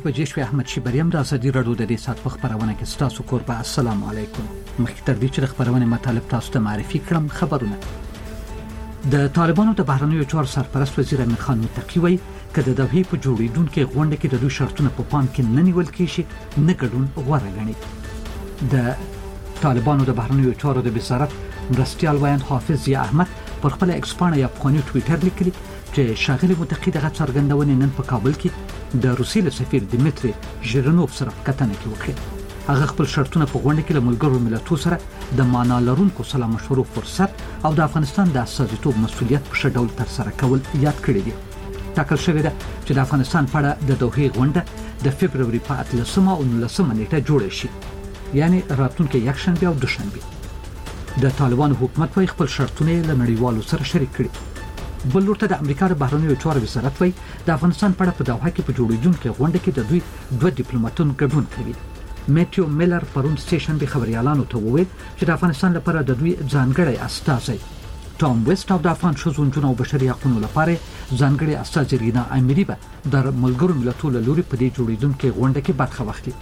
بجې شوې. احمد شیبریم د ازادي راډیو د دې ساعت په خبرونه کې ستاسو کوربه. السلام علیکم. مخکې تر دې چې د خبرونه مطالب تاسو ته معرفي کړم، خبرونه. د طالبانو د بهرنیو چارو سرپرست وزیر امین خان متقی وایي چې د دوحې په جوړیدونکو غونډه کې د دوی شرطونه په پام کې نه نیول کېږي، نه ګډون غوره ګڼي. د طالبانو د بهرنیو چارو د وزارت مرستیال وایند حافظ ضیا احمد پر خپل ایکس پاڼه یا افغاني ټویټر لیکلي چې شاغلي متقی دغه څرګندونې نن په کابل کې د روسي له سفیر دمیتری ژیرنوف سره کتنه کې وکړه. هغه خپل شرطونه په غونډه کې له ملګرو ملتونو سره د معنا لرونکو سلا مشورو فرصت او د افغانستان د استازیتوب مسؤلیت په ډول تر سره کول یاد کړی دي. ټاکل شوی ده چې د افغانستان په اړه د دوحې غونډه د فبروري په 18 او 19 نیټه جوړه شي، یعنی راتلونکي یکشنبه او دوشنبه. د طالبانو حکومت وايي خپل شرطونه له نړیوالو سره شریک کړي. بل لورته د امریکا د بهرنیو چارو وزارت وايي د افغانستان په اړه په دوحه کې په جوړیدونکو غونډه کې د دوی دوه ډیپلوماټونو ګډون کوي. میتیو میلر پرون سټیشن به خبريالانو ته وویل چې د افغانستان لپاره د دوی ځانګړی استازی ټام ویسټ او د افغان شوزونجونو او بشري حقوقو لپاره ځانګړی استازی رینا امیری به د ملګرو ملتونو لوري په دې جوړیدونکو غونډه کې برخه واخلي.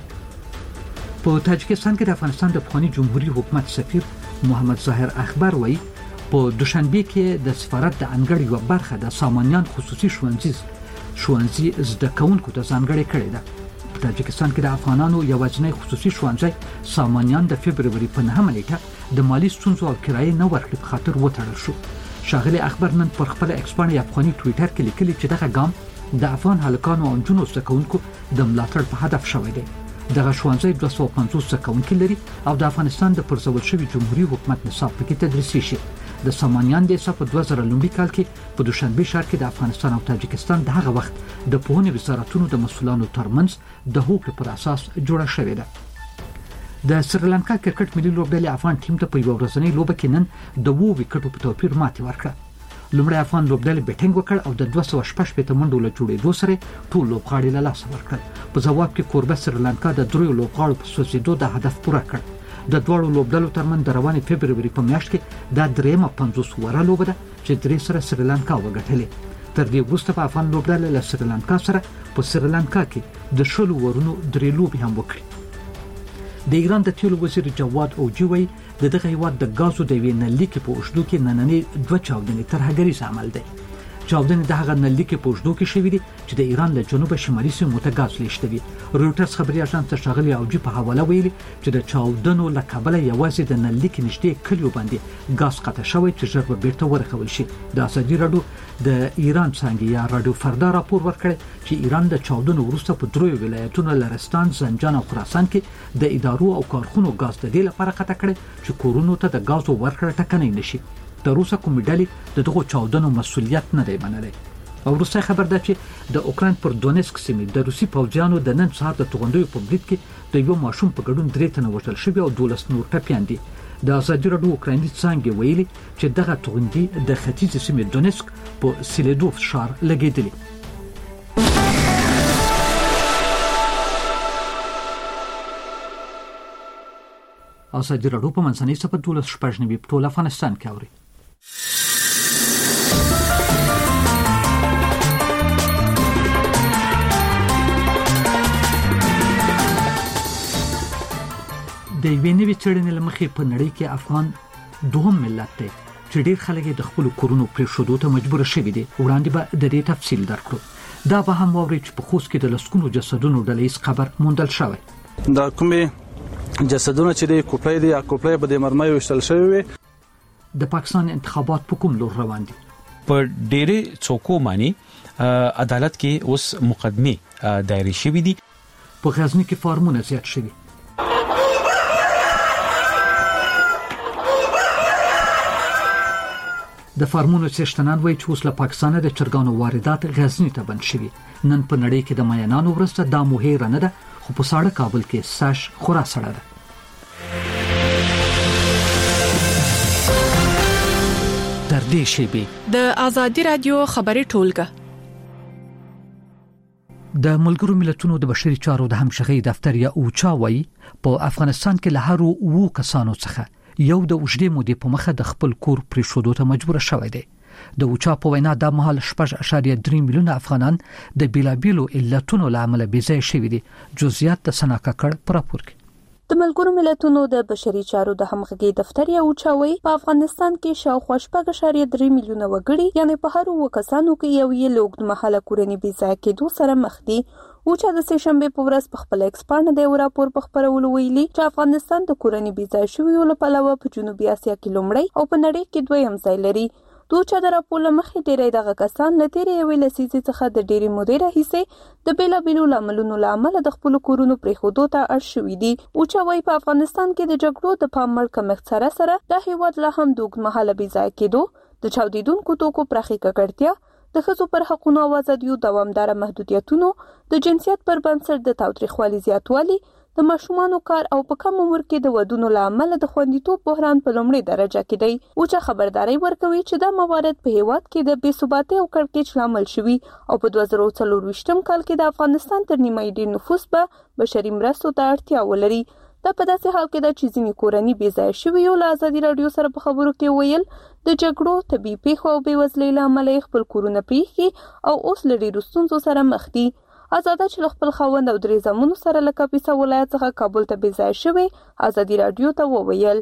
په تاجکستان کې د افغانستان د افغاني جمهوریت حکومت سفیر محمد ظاهر اخبار وایي په دوشنبه کې د سفارت د انګړ یو برخه د سامانیان خصوصي ښوونځي زده کوونکو ته ځانګړې کړې ده. په تاجکستان کې د افغانانو یوازینی خصوصي ښوونځي سامانیان د فبروري په 9 نیټه د مالی ستونزو او کرایې نه ورکړې په خاطر وتړل شو. شاغلي اخبار نن پر خپل ایکس پاڼه افغاني ټویټر کې لیکلي چې دغه ګام د افغان هلکانو او نجونو زده کوونکو د ملاتړ په هدف شوی دی. دغه ښوونځي 250 زده کوونکي لري او د افغانستان د پرځول شوی جمهوریت حکومت نصاب پکې تدریسي شي. د سامانیان د حساب په 2000 لومړي کال کې په دوشنبه ښار کې د افغانستان او تاجکستان د هغه وخت د پوهنې وزارتونو د مسؤلانو ترمنځ د هوکړې پر اساس جوړه شوې ده. د سریلانکا کرکټ ملي لوبډلې افغان ټیم ته په یو ورځنۍ لوبه کې نن د 2 وکټو په توپیر ماتې ورکړه. لومړی افغان لوبډلې بیټینګ وکړ او د 216 منډو له جوړېدو سره ټول لوبغاړي له لاسه ورکړل. په ځواب کې کوربه سریلانکا د 3 لوبغاړو په سوځېدو د هدف پوره کړ. د دوړو لوبډلو ترمن د روانې فبروري په میاشت کې د 53 وره لوبه ده چې درې سره سریلانکا وګټلې. تر دې وروسته په افغان لوبډله له سریلانکا سره په سریلانکا کې د 10 ورونو 3 لوبې هم وکړي. د ایران د تیلو وزیر جواد اوجوی د دغه هیواد د غازو د وینلې کې په اوشدو کې نننې 2 چاودنې ترهګریز عمل دی. چاودنې د هغه نلې کې په اوشدو کې شوې دي چې د ایران له جنوب شمالي سیمو ته غاز لیږدوي. رویټرز خبري اژانس ته ښاغلي اوجي په حواله ویلي چې د چاودنو له کبله یوازې د نلې کې نږدې کلیو باندې غاز قطع شوی چې ژر به بیرته ورغول شي. د ازادي راډیو د ایران څنګه یا رادیو فردا راپور ورکړ چې ایران د چاودنو وروسته په 3 ولایتونو لرستان، زنجان او خراسان کې د ادارو او کارخونو غاز د دې لپاره قطع کړي چې کورونو ته د غازو ورکړه ټکنۍ نشي. د روسا کومې ډلې د دغو چاودنو مسؤلیت نه دی منلی. او روسي خبر ده چې د اوکراین پر دونیسک سیمې د روسي پوځیانو د نن سهار د توغندیو په برید کې د یو ماشوم په ګډون 3 تنه وژل شوي او 12 نور ټپیان دي. د ازادي راډیو اوکرایني څانګې ویلي چې دغه توغندي د ختیځ سیمې دونیسک په سیلیدوف ښار لګېدلې. ازادي راډیو په منځنۍ صفحه 12 په ټول افغانستان کې اوري. د وینوي چړنې لمخې په نړۍ کې افغان دوهم ملت دی چې ډېر خلک د خپل کورونو پرېښودو ته مجبور شوي دي. وړاندې به د دې تفصیل درکړو. دا به هم واورئ چې په خوست کې د لسګونو جسدونو ډلهیز قبر موندل شوی. دا کومې جسدونه چې د کوپړې دي یا کوپړې به د مرمۍ وشتل شوی وي. د پاکستان انتخابات په کوم لور روان دي؟ په ډېرې څوکو باندې عدالت کې اوس مقدمه دایره شوې دي. په غزني کې فارمونه زیات شوي. د فارمونو څښتنان وایي چې اوس له پاکستانه د چرګانو واردات غزني ته بند شوي. نن په نړۍ کې د مینانو ورځ دا مهیره نه ده، خو په ساړه کابل کې ساش خورا سړه ده. تر دې شیبې د ازادي رادیو خبري ټولګه د ملګرو ملتونو د بشري چارو د همغږي دفتر یا اوچا وایي په افغانستان کې له هر 2 کسانو څخه یو د اوږدې مودې په مخه د خپل کور پرېښودو ته مجبور شوی دی. د اوچا په وینا د مهال 6.3 میلیونه افغانان د بیلابیلو علتونو لامل بېځای شوي دي. جزئیات د سنا ککړ پر راپور کې. د ملګرو ملتونو د بشري چارو د همغږي دفتر یو اوچاوي په افغانستان کې شاوخوا 6.3 میلیونه وګړي یعنی په هر و کسانو کې یو یې لوګد محله کورنۍ بېځای کېدو سره مخ دي. اوچا د سهشنبه په ورځ په خپل ایکس باندې د راپور په خبرولو ویلي چې افغانستان د کورنۍ بېځای شویو لپاره په جنوبي اسیا کې لومړی او په نړۍ کې دویم ځای لري. دوچا د راپور مخې ډېری دغه کسان له تیرې یوې لسیزې څخه د ډېرې مودې راهیسې د بیلابیلو لاملونو له امله د خپلو کورونو پرېښودو ته اړ شوي دي. اوچا وایي په افغانستان کې د جګړو د پام مړ کمښت سره دا هیواد لا هم د اوږدمهاله بېځایه کېدو، د چاودېدونکو توکو پراخې ککړتیا، د ښځو پر حقونو او ازادیو دوامداره محدودیتونو، د جنسیت پر بنسټ د تاوتریخوالي زیاتوالي، د ماشومانو کار او په کم عمر کې د ودونو له امله د خوندیتوب بحران په لومړۍ درجه کې دی. اوچا خبرداري ورکوي چې دا موارد په هیواد کې د بې ثباتۍ او کړکېچ لامل شوي او په 2024 کال کې د افغانستان تر نیمایي ډېر نفوس به بشري مرستو ته اړتیا ولري. دا په داسې حال کې ده چې ځینې کورنۍ بېځایه شوي یو له ازادي راډیو سره په خبرو کې ویل د جګړو، طبیعي پیښو او بېوزلۍ له امله خپل کورونه پرېښي او اوس له ډېرو ستونزو سره مخ دي. آزاده چې خپل خوند او درې زمونو سره له کاپیسا ولایت څخه کابل ته بېځای شوی ازادي راډیو ته وویل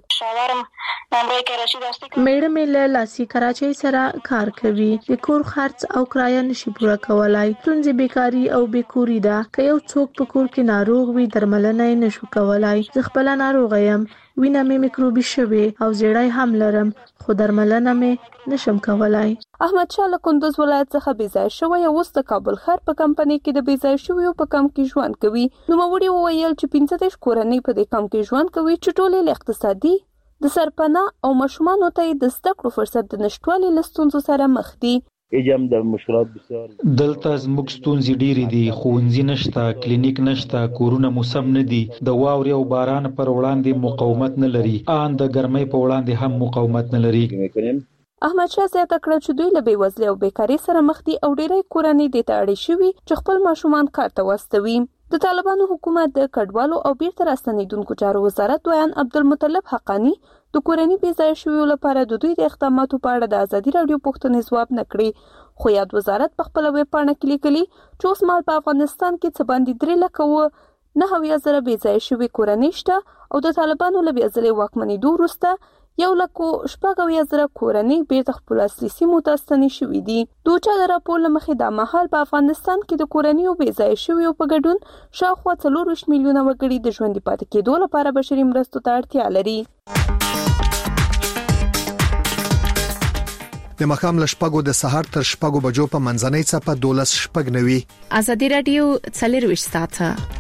میډم له لاسي کراچۍ سره کار کوي، د کور خرڅ او کرایه نشي پوره کولای، ستونزې بیکاری او بیکوري ده. که یو څوک په کور کې ناروغ وي درملنه یې نشو کولای. زه خپل ناروغ یم، وینه مې میکروبي شوی او زیړی هم لرم، خو درملنه مې نشم کولای. احمد شاه له کندوز ولایت څخه بېځای شوی او اوس د کابل ښار په کمپنۍ کې د بېځای شویو په کم کې ژوند کوي. نوموړي وویل چې 15 کورنۍ په دې کم کې ژوند کوي چې ټولې له اقتصادي، د سرپناه او ماشومانو ته د زده کړو فرصت د نشټوالي له ستونزو سره مخ دي. ایجام د مشکلات بسیار دلته زموږ ستونزې ډېرې دي، ښوونځي نشته، کلینیک نشته، کورونه مو سم نه دي، د واورې او باران پر وړاندې مقاومت نه لري، ان د ګرمۍ په وړاندې هم مقاومت نه لري. احمد شاه زیاته کړه چې دوی له بېوزلۍ او بیکارۍ سره مخ دي او ډېری کورنۍ دې ته اړې شوي چې خپل ماشومان کار ته واستوي. د طالبانو حکومت د کډوالو او بیرته راستنېدونکو چارو وزارت دویان عبدالمطلب حقانی د کورنۍ بېځایه شویو لپاره د دوی د اقداماتو په اړه د ازادي راډیو پوښتنې ځواب نه کړې، خو یاد وزارت په خپله ویب پاڼه کې لیکلي چې اوس مهال په افغانستان کې څه باندې 3,09,000 بېځایه شوي کورنۍ شته او د طالبانو له بېځایه واکمنېدو وروسته 1,06,000 کورنۍ بیرته خپل اصلي سیمو ته ستنې شوي دي. د اوچا د راپور له مخې دا مهال په افغانستان کې د کورنیو بېځایه شویو په ګډون شاوخوا 24 میلیونه وګړي د ژوندي پاتې کېدو لپاره بشري مرستو ته اړتیا لري. د مخام له شپږو د سهار تر شپږو بجو په منځنۍ څپه 12:09 ازادي راډیو 24 ساعته.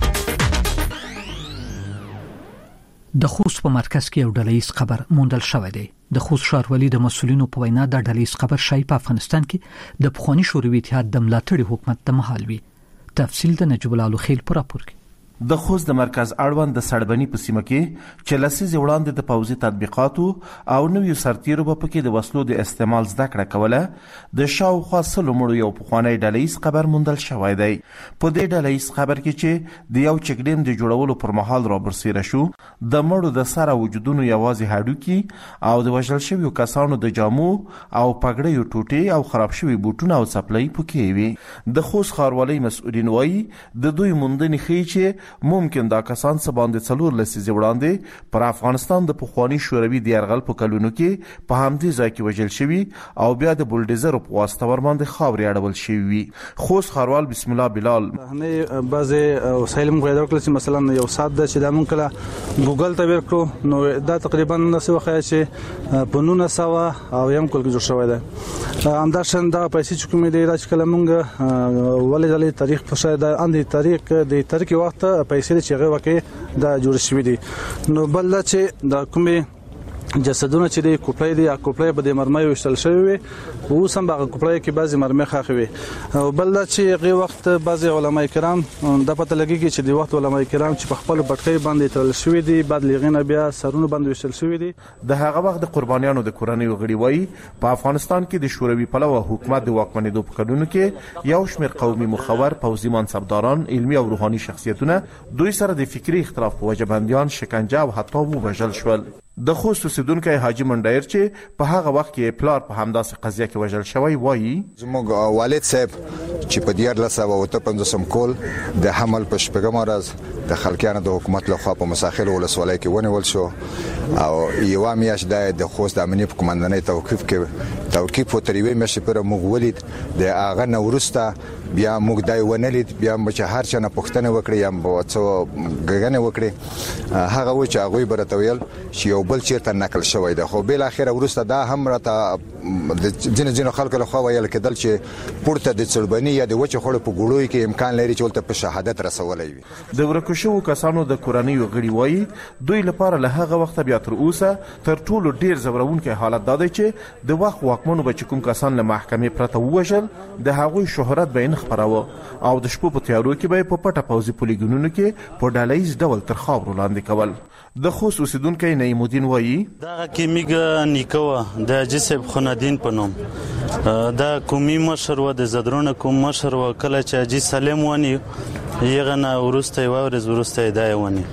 د خوست په مرکز کې یو ډلهیز قبر موندل شوی دی. د خوست ښاروالي د مسولینو په وینا د ډلهیز قبر شای په افغانستان کې د پخوانی شوروي اتحاد د ملاتړي حکومت د مهال وی. تفصیل د نجیب الله خیل پر راپور کې. د خوست د مرکز اړوند د سړبني په سیمه کې چې لسیزې وړاندې د پوځي تطبیقاتو او نویو سرتیرو په کې د وسلو د استعمال زده کړه کوله د شاوخوا 100 مړو یو پخوانی ډلهیز قبر موندل شوی دی. په دې ډلهیز قبر کې چې د یو چکډیم د جوړولو پر مهال رابرسیره شو، د مړو د سره وجودونو یوازې هډوکي او د وژل شویو کسانو د جامو او پګړیو ټوټې او خراب شوي بوټونه او څپلۍ پکې وي. د خوست ښاروالۍ مسؤلین وایي د دوی موندنې ښیي چې ممکن دا کسان څه باندې 4 لسیزې وړاندې پر افغانستان د پخوانی شوروي د یرغل په کلونو کې په همدې ځای کې وژل شوي او بیا د بولډیزر په واسطه ور باندې خاورې اړول شوي وي. خوست ښاروال بسم الله بلال نه بعضي وسایل موږ پیدا کړل چې مثلا یو سات د چې د مونږ کله ګوګل ته ورکړو نو دا تقریبا نسو خیا چې په 1900 او یم کول کې جوړ شوی دی. همداشان دا پیسې چې کومې دی راځي کله مونږ ولې د تاریخ په شاید اندي تاریخ د تاریخ وخت پیسې چې هغه وکي دا جوړ شوی دي. نو بل چې د کومې جسدونه چې د کوپړې دي یا کوپړې په د مرمۍ وشتل شوی وي او سم باغ کوپړې کې بعضی مرمۍ خاخ وي. او بل چې هغه وخت بعضی علماء کرام د پته لګیږي چې د وخت علماء کرام چې په خپل پټکې باندې تل شوی دي بعد لغینه بیا سرونه باندې وشتل شوی دي. د هغه وخت د قربانیانو د کورنۍ غړي وایي په افغانستان کې د شوروي پلوه حکومت د واکمنېدو په کډونو کې یو شمېر قومي مخور، پوځي منصبداران، علمي او روحاني شخصیتونه دوی سره د فکری اختلاف په وجه بنديان، شکنجه او حتی وژل شول. د خوست اوسیدونکی حاجی منډایر چې په هغه وخت کې پلار په همداسې قضیه کې وژل شوی وایي زموږ والد صاحب چې په 1955 کول د حمل په شپږم ورځ د خلکیانو د حکومت لخوا په مساخیل ولسوالۍ کې ونیول شو او یو میاشت د خوست د امنیت قومندانۍ توقیف و تریوي مشه پر موږ ولید د اغه نورسته بیا موږ دای ونلید بیا چې هر چا نه پښتنه وکړي یا څو غغنه وکړي هغه و چې هغه برتویل چې یو بل چیرته نقل شوی ده خو بل اخر ورسته دا هم راته د جن خلکو له خوا ویل کېدل چې پورته د چړبني یا د وچه خړ په ګړوي کې امکان لري چې ولته په شهادت رسولای وي. د ورکوشو کسانو د کورنیو غړي وایي دوی لپاره له هغه وخت بیا تر اوسه تر ټولو ډیر زورونکي حالت دا دی چې د وخت واکمنو به کوم کسان له محکمې پرته ووژل د هغوی شهرت به نه خبراوه او د شپو په تیارو کې به په پټه پوزي پولیګونونو کې په ډالایز ډول تر خاورو لاندې کول. د خوست اوسیدونکی نعیم الدین وایي دا کې میګه نیکوه د جسب خنادین په نوم دا کومي مشر و د زدرونه کوم مشر و کله چې اجي سالم ونی یغه نه ورسته و ورسته دی ونی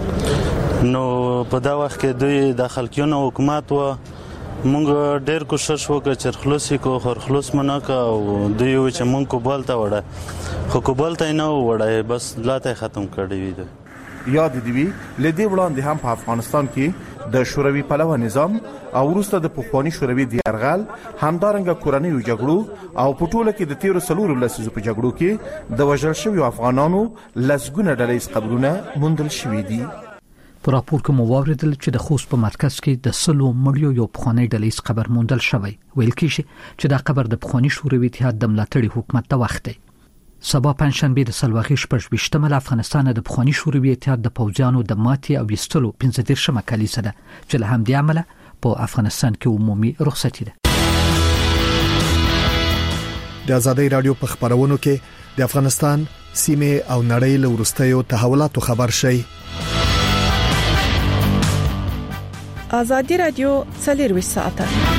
نو په دا وخت کې دوی د خلکیونو حکومت و مونږ ډېر کوشش وکړ چې خلاصي کو خلاص مناکه او دوی چې مونږ کو بولته وړه خو کو بولته نه وړه بس لاته ختم کړی وي. یاد دی وی لدی وړاندې هم په افغانستان کې د شوروي پلوه نظام او وروسته د پخوانی شوروي د يرغل همدارنګه کورنیو جګړو او په ټوله کې د 13 لسیزو په جګړو کې د وژل شویو افغانانو لسګونه ډلې قبرونه موندل شوې دي. په راپور کې مو واوریدل چې د خوست په مرکز کې د سلو مړیو یو پخوانی ډلې قبر موندل شوی. ویل کېږي چې دا قبر د پخوانی شوروي اتحاد د ملاتړي حکومت د وخت دی. سبا پنځشنبه د سلواغي شپږ د افغانستان د پخوانی شوروي اتحاد د پوځیانو د ماتي او وستلو 15 کلیسه ده چې له همدې عمله په افغانستان کې عمومي رخصتي ده. د ازادي رادیو په خبرونو کې د افغانستان سیمه او نړۍ له ورستیو تحولاتو خبر شي. ازادي رادیو 24 ساعته.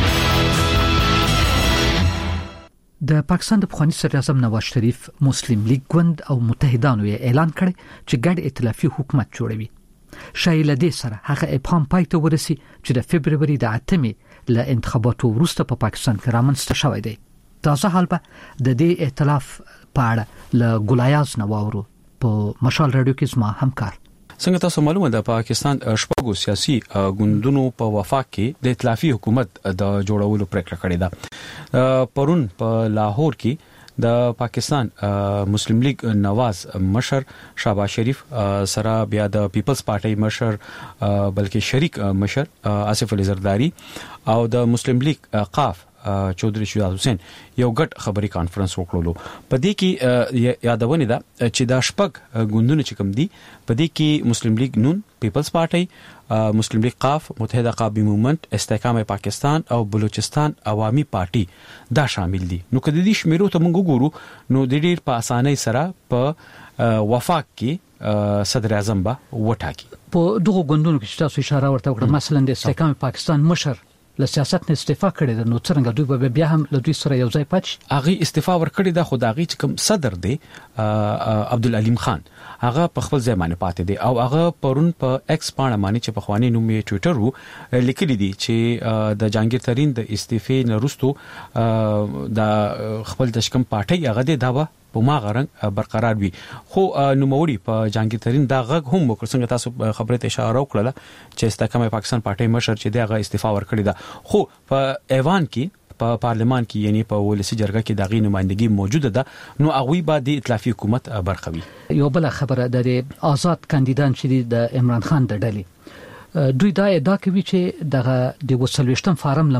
د پاکستان د پخوانی صدر اعظم نواز شریف مسلم لیگ ګوند او متحدانو یې اعلان کړی چې ګډ ائتلافي حکومت جوړوي. شایل دې سره هغه ابهام پای ته ورسی چې د فبرवरी د 8 له انتخاباتو وروسته په پاکستان کې رامنځته شوی دی. تازه حال به د دې ائتلاف په اړه له ګلایاز نواورو په مشال رادیو کې زما همکار. څنګه تاسو معلومه ده پاکستان شپږو سیاسي ګوندونو په وفاق کې د ائتلافي حکومت د جوړولو پریکړه کړې ده. پرون په لاهور کې د پاکستان مسلم لیگ نواز مشر شهباز شریف سره بیا د پیپلز پارټي مشر بلکې شریک مشر آصف علي زرداری او د مسلم لیگ قاف چودري شجاع حسین یو ګډ خبري کانفرنس وکړلو. په دې کې یادونه ده چې دا شپږ ګوندونه چې کوم دي په دې کې مسلم لیگ نون، پیپلز پارټي، مسلم لیگ قاف، متحده قابی موومنت، استحکام پاکستان او بلوچستان عوامي پارټي دا شامل دي. نو کله دې شمیرو ته موږ وګورو نو د ډېر په اسانۍ سره په وفاق کې صدر اعظم به وټاکي. په دغه ګوندونو کې تاسو اشاره ورته وکړه مثلا د استحکام پاکستان مشر له سیاست نه استعفا کړی ده نو څنګه دوی به بیا هم له دوی سره یو ځای پاتې هغه استعفا ورکړی ده. خو دا غي چې کوم صدر دی عبدالعلیم خان هغه په خپل ځای باندې پاتې دی او هغه پرون په ایکس باندې باندې چې په خواني نوم یې ټوئیټر وو لیکلي دي چې د جهانگیر ترين د استعفې نه وروسته د خپل د شکم پارټي هغه د داوا په ما غرنګ برقرار وي. خو نوموړي په جهانگیر ترين دا غږ هم وکړ څنګه تاسو خبره ته اشاره وکړه چې استحکام پاکستان پارټي مشر چې دغه استعفا ورکړی ده. خو په ایوان کې په پارلمان کې یعنی په ولسی جرګه کې دغه نمائندګي موجوده ده نو هغه به د ائتلافي حکومت برخوي. یو بل خبره د آزاد کاندیدان چې د عمران خان د ډلې دوی دا ادعا کوي چې دغه د وسلوشتم فارم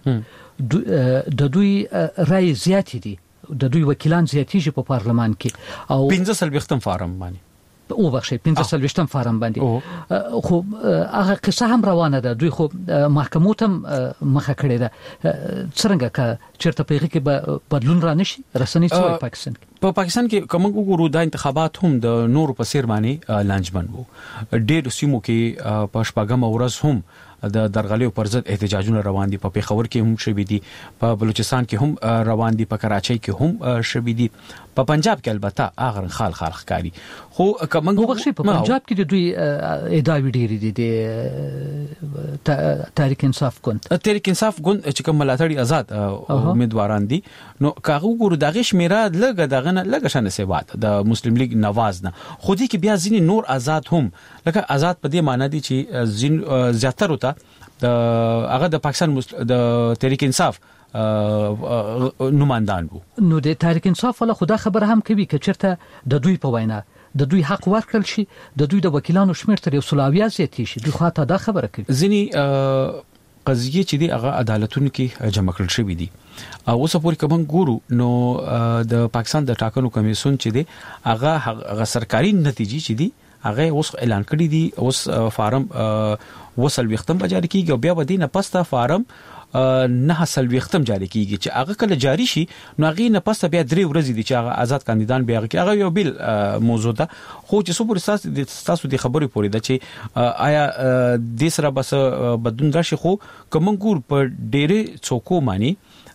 لمخې د دوی رائے زیات دي د دوی وکیلان زیاتیږي په پارلمان کې او 15 فارم باندې او بخښي 15 فارم باندې خو هغه قصه هم روانه ده. دوی خو محکمو ته مخه کړې ده څنګه که چیرته پیغه کې بدلون را نشي رسنۍ څو پاکستان په پاکستان کې کوم وګورو د انتخابات هم د نورو په سیر باندې لانجمن وو. ډېر سیمو کې په شپږم ورځ هم د درغلیو پر ضد احتجاجونه روان دي. په پیښور کې هم شوي دي، په بلوچستان کې هم روان دي، په کراچۍ کې هم شوي دي، په پنجاب کې البته اغر خال ښکاری. خو کومنګ وګورئ په پنجاب کې د دوی ادعاوې ډېرې دي. د تحریک انصاف ګوند چې کوم ملاتړي آزاد امیدواران دي، نو کاغه ګورو دغه شمیره لګه شانه سیوات د مسلم لیگ نواز نه، خو دې کې بیا ځینې نور آزاد هم لکه آزاد په دې معنی دي چې زیاتره وته د هغه د پاکستان د تحریک انصاف نمائندان وو. نو د تحریک انصاف ولا خدا خبر هم کوي چې چرته د دوی په وینا د دوی حق ورکړل شي، د دوی د وکیلانو شمیر تر 100 زیات شي. دوی خاطر دا خبره کوي ځینی قضیه چې دی هغه عدالتونو کې جمع کړل شوی دي او اوس پورې کوم ګورو نو د پاکستان د ټاکنو کمیسیون چې دی هغه سرکاري نتیجې چې دی هغه اوس اعلان کړی دي. اوس فارم وصل وختم جاری کیږي او بیا ودینه پسته فارم نه حاصل وختم جاری کیږي چې هغه کله جاری شي نو هغه نه پسته بیا 3 ورځې دي چې هغه آزاد کاندیدان بیا هغه یو بل موضوع ده. خو چې سپور تاسو د خبرې پوری ده چې آیا د سره بس بدون راشي، خو کومنګور په ډېرې څوکو مانی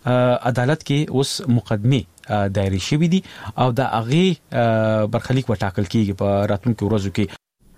عدالت کې اوس مقدمه دایره شوې دي او د هغه برخلیک وټاکل کیږي په راتلونکو ورځو کې.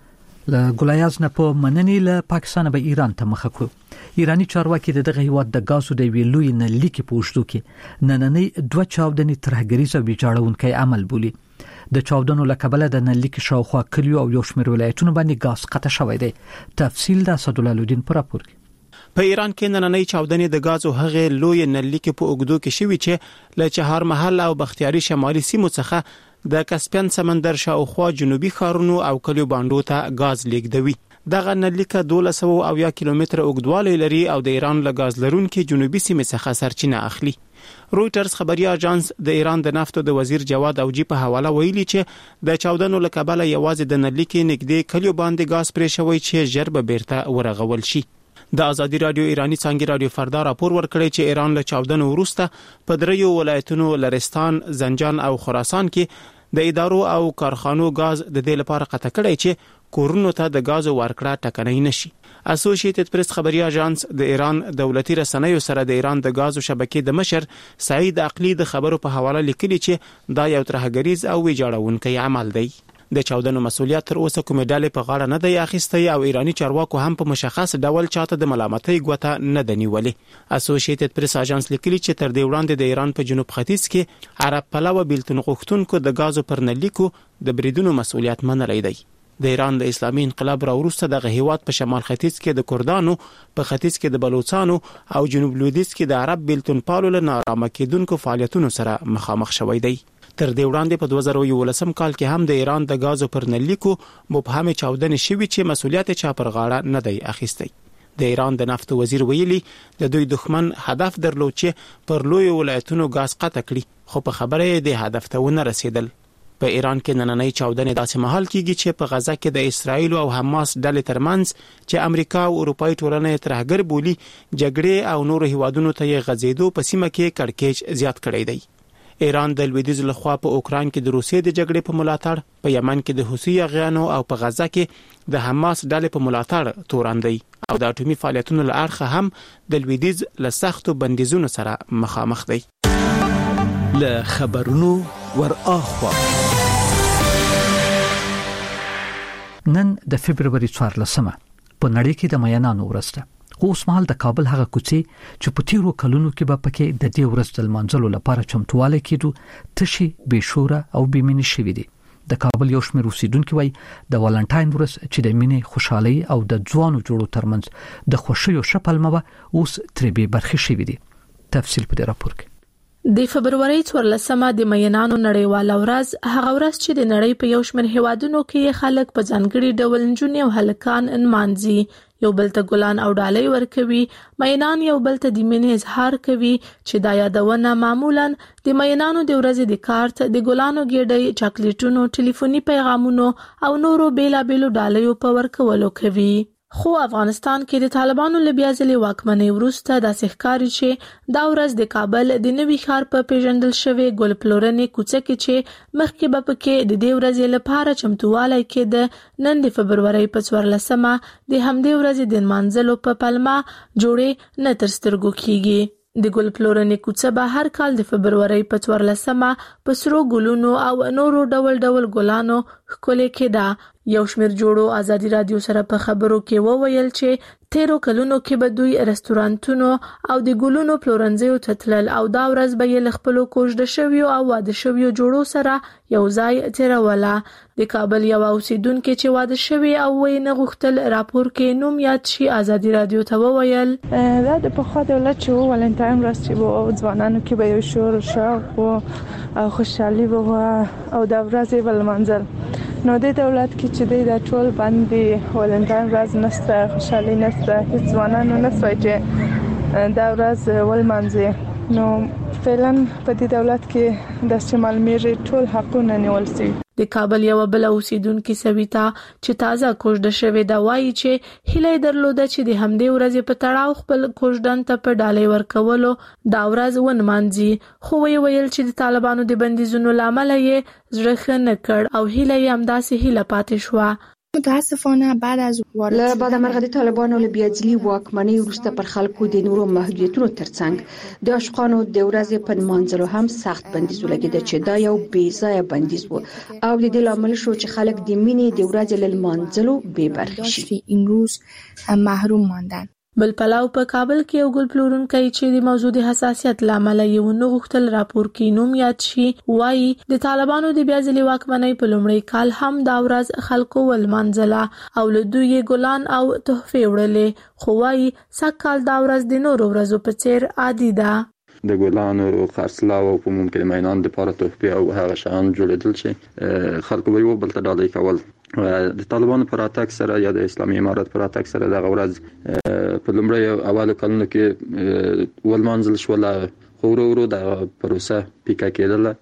له ګلایاز نه په مننې له پاکستان به ایران ته مخ کړو. ایرانی چارواکي دغه هیواد د غازو د ویلوی نه لیکي پوښتنه کې نننې 2 چاودنې ترهګریزه ویجاړونکې عمل بولی. د چاودنو لکبله د نلیک شاوخوا کلیو او یو شمېر ولایتونو باندې غاز قطع شوی دی. تفصیل د اسدالله الدین پر راپور کې. په ایران کې نننۍ چاودنې د غازو هغه لوی نلیک په اوګدو کې شوی چې له چهار محل او بختیاري شمالي سیمو څخه د کسپین سمندر شاوخوا جنوبي ښارونو او کلیو باندې ته غاز لیږدوي. دغه نلیک 1200 کیلومتر اوږدوالی لري او د ایران له غاز لرونکو جنوبي سیمې څخه سرچینه اخلي. رويټرز خبري اژانس د ایران د نفتو د وزیر جواد اوجی په حواله ویلي چې د چاودنو له کبله یوازې د نلیک نږدې کلیو باندې غاز پرې شوی چې ژر به بیرته ورغول شي. د ازادي رادیو ایرانی څنګه رادیو فردا راپور ورکړی چې ایران له چاودنو وروسته په 3 ولایتونو لرستان، زنجان او خراسان کې د ادارو او کارخانو غاز د دې لپاره قطع کړی چې کورونو ته د غاز ورکړه ټکنۍ نشي. اسوسییټډ پریس خبري اژانس د ایران دولتي رسنیو سره د ایران د غازو شبکې د مشر سعید عقلی د خبرو په حواله لیکلي چې دا یو ترهګریز او ویجاړونکی عمل دی. د چاودنو مسولیت تر اوسه کومه ډلې په غاړه نه دی اخیستی او ایرانی چارواکو هم په مشخص ډول چاته د ملامتۍ ګوته نه دی نیولې. اسوسییټډ پریس اژانس لیکلي چې تر دې وړاندې د ایران په جنوب ختیځ کې عرب پلوه بیلتون غوښتونکو د غازو پر نلیکو د بریدونو مسولیت منلی دی. د ایران د اسلامي انقلاب راوروسته د هیواد په شمال ختیځ کې د کردانو، په ختیځ کې د بلوچستانو او جنوب لویدیځ کې د عرب بیلتون پالو له نارامه کېدونکو فعالیتونو سره مخامخ شوی دی. تر دې وړاندې په 2011 کال کې هم د ایران د غازو پر نلیکو مبهمه چاودنې شوې چې مسولیت چا پر غاړه نه دی اخیستی. د ایران د نفت وزیر ویلي د دوی دښمن هدف درلود چې پر لوی ولایتونو غاز قطع کړي، خو په خبره د هدف ته ونه رسیدل. په ایران کې نننۍ چاودنې داسې مهال کیږي چې په غزه کې د اسرایل او حماس ډلې ترمنځ چې امریکا او اروپای ټولنې ترهګر بولی جګړې او نور هیوادونو ته یې غزیدو په سیمه کې کړکېچ زیات کړی دی. ایران د لویدیځ لخوا په اوکران کې د روسیې د جګړې په ملاتړ، په یمن کې د حوثي اغیانو او په غزه کې د حماس ډلې په ملاتړ تورن دی او د اټومي فعالیتونو له اړخه هم د لویدیځ له سختو بندیزونو سره مخامخ دی. له خبرونو ور اخوا نن د فبرवरी 14 په نړۍ کې د مینانو ورځ ده. اوس مهال د کابل هغه کوڅې چې په تیرو کلونو کې به پکې د دې ورځ د منځلو لپاره چمتواله کېدو تشي بشوره او بېمینې شوې دي. د کابل یو شمېر اوسیدونکو وایي د والنټاین ورځ چې د مینې، خوشحالۍ او د ځوانو جوړو ترمنځ د خوښیو شپلمه اوس ترې بې برخې شوې دي. تفصیل په دې راپور کې. د فبرवरी 14 د مینانو نړیواله ورځ هغه ورځ چې د نړۍ په یو شمېر هیوادونو کې خلک په ځانګړي ډول نجونې او هلکان انمانځي، یو بل ته ګلان او ډالۍ ورکوي. مینان یو بل ته د مینې اظهار کوي چې دا یادونه معمولا د مینانو د ورځې د کارت، د ګلانو ګېډۍ، چاکلیټونو، ټلیفوني پیغامونو او نورو بیلابېلو ډالۍ په ورکولو کوي. خو افغانستان کې د طالبانو له بیا ځلې واکمنۍ وروسته داسې ښکاري چې دا ورځ د کابل د نوي ښار په پیژندل شوی ګل پلورنې کوڅه کې چې مخکې به پکې د دې ورځې لپاره چمتووالی کېده، نن د فبرورۍ په 14مه د همدې ورځې د نمانځلو په پلمه جوړې نه تر سترګو کېږي. د ګل پلورنې کوڅه به هر کال د فبرورۍ په 14مه په سرو ګلونو او نورو ډول ډول ګلانو ښکلې کېده. یو شمېر جوړو ازادي رادیو سره په خبرو کې وویل چې تیرو کلونو کې به دوی رستورانتونو او د ګلونو پلورنځیو ته تلل او دا ورځ به یې له خپلو کوژده شویو او واده شویو جوړو سره یو ځای تیروله. د کابل یو اوسیدونکي چې واده شوی او ویې نه غوښتل راپور کې نوم یاد شي ازادي رادیو ته وویل دا د پخوا دولت چې ولنټاین ورځ چې وو ځوانانو کې به یو شور شوق او خوشحالي وو او دا ورځ بل منځل. نو د دولت کې چې د ټول باندې ولنټاین ورځ نشته، خوشحالي نشته، هیڅ ځوانانو نشوي چې دا ورځ ولمانځي. نو فعلا په دې دولت کې د استعمال میږي ټول حقونه نیول شي. د کابل یو بل اوسیدونکي سویتا چې تازه کوژده شوې دا وایي چې هیله درلوده چې د همدې ورځې په تړاو خپل کوژدن ته په ډالۍ ورکولو دا ورځ ونمانځي، خو ویل چې د طالبانو د بندیزونو لامل یې زړه ښه نه کړ او هیله یې همداسې هیله پاتې شوه. متاسفانه بعد از له بعد مرغه د طالبانو له بیاځلي واکمنۍ وروسته پر خلکو د نورو محدودیتونو ترڅنګ د عاشقانو د ورځې په نمانځلو هم سخت بندیز ولګېد چې دا یو بې ځایه بندیز و او د دې لامل شو چې خلک د مینې د ورځې له نمانځلو بې برخې شي. این روز محروم ماندن. بل پلاو په کابل کې یو ګل پلورونکی چې د موضوع د حساسیت لامل یې ونه غوښتل راپور کې نوم یاد شي وایي د طالبانو د بیا ځلې واکمنۍ په لومړي کال هم دا ورځ خلکو ولمانځله او له دوی یې ګلان او تحفې وړلې، خو وایي سږکال دا ورځ د نورو ورځو په څیر عادي ده. د ګلانو خرڅلاو او په ممکن مینان د پاره تحفې او هغه شیان جوړېدل چې خلکو به یو بل ته ډالۍ کول. د طالبانو پر اتاک سره یا د اسلامي امارت پر اتاک سره د ورځ په لومړی اولو کلونو کې ولمانځل شول، خو ورو د پروسه پیکا کېدله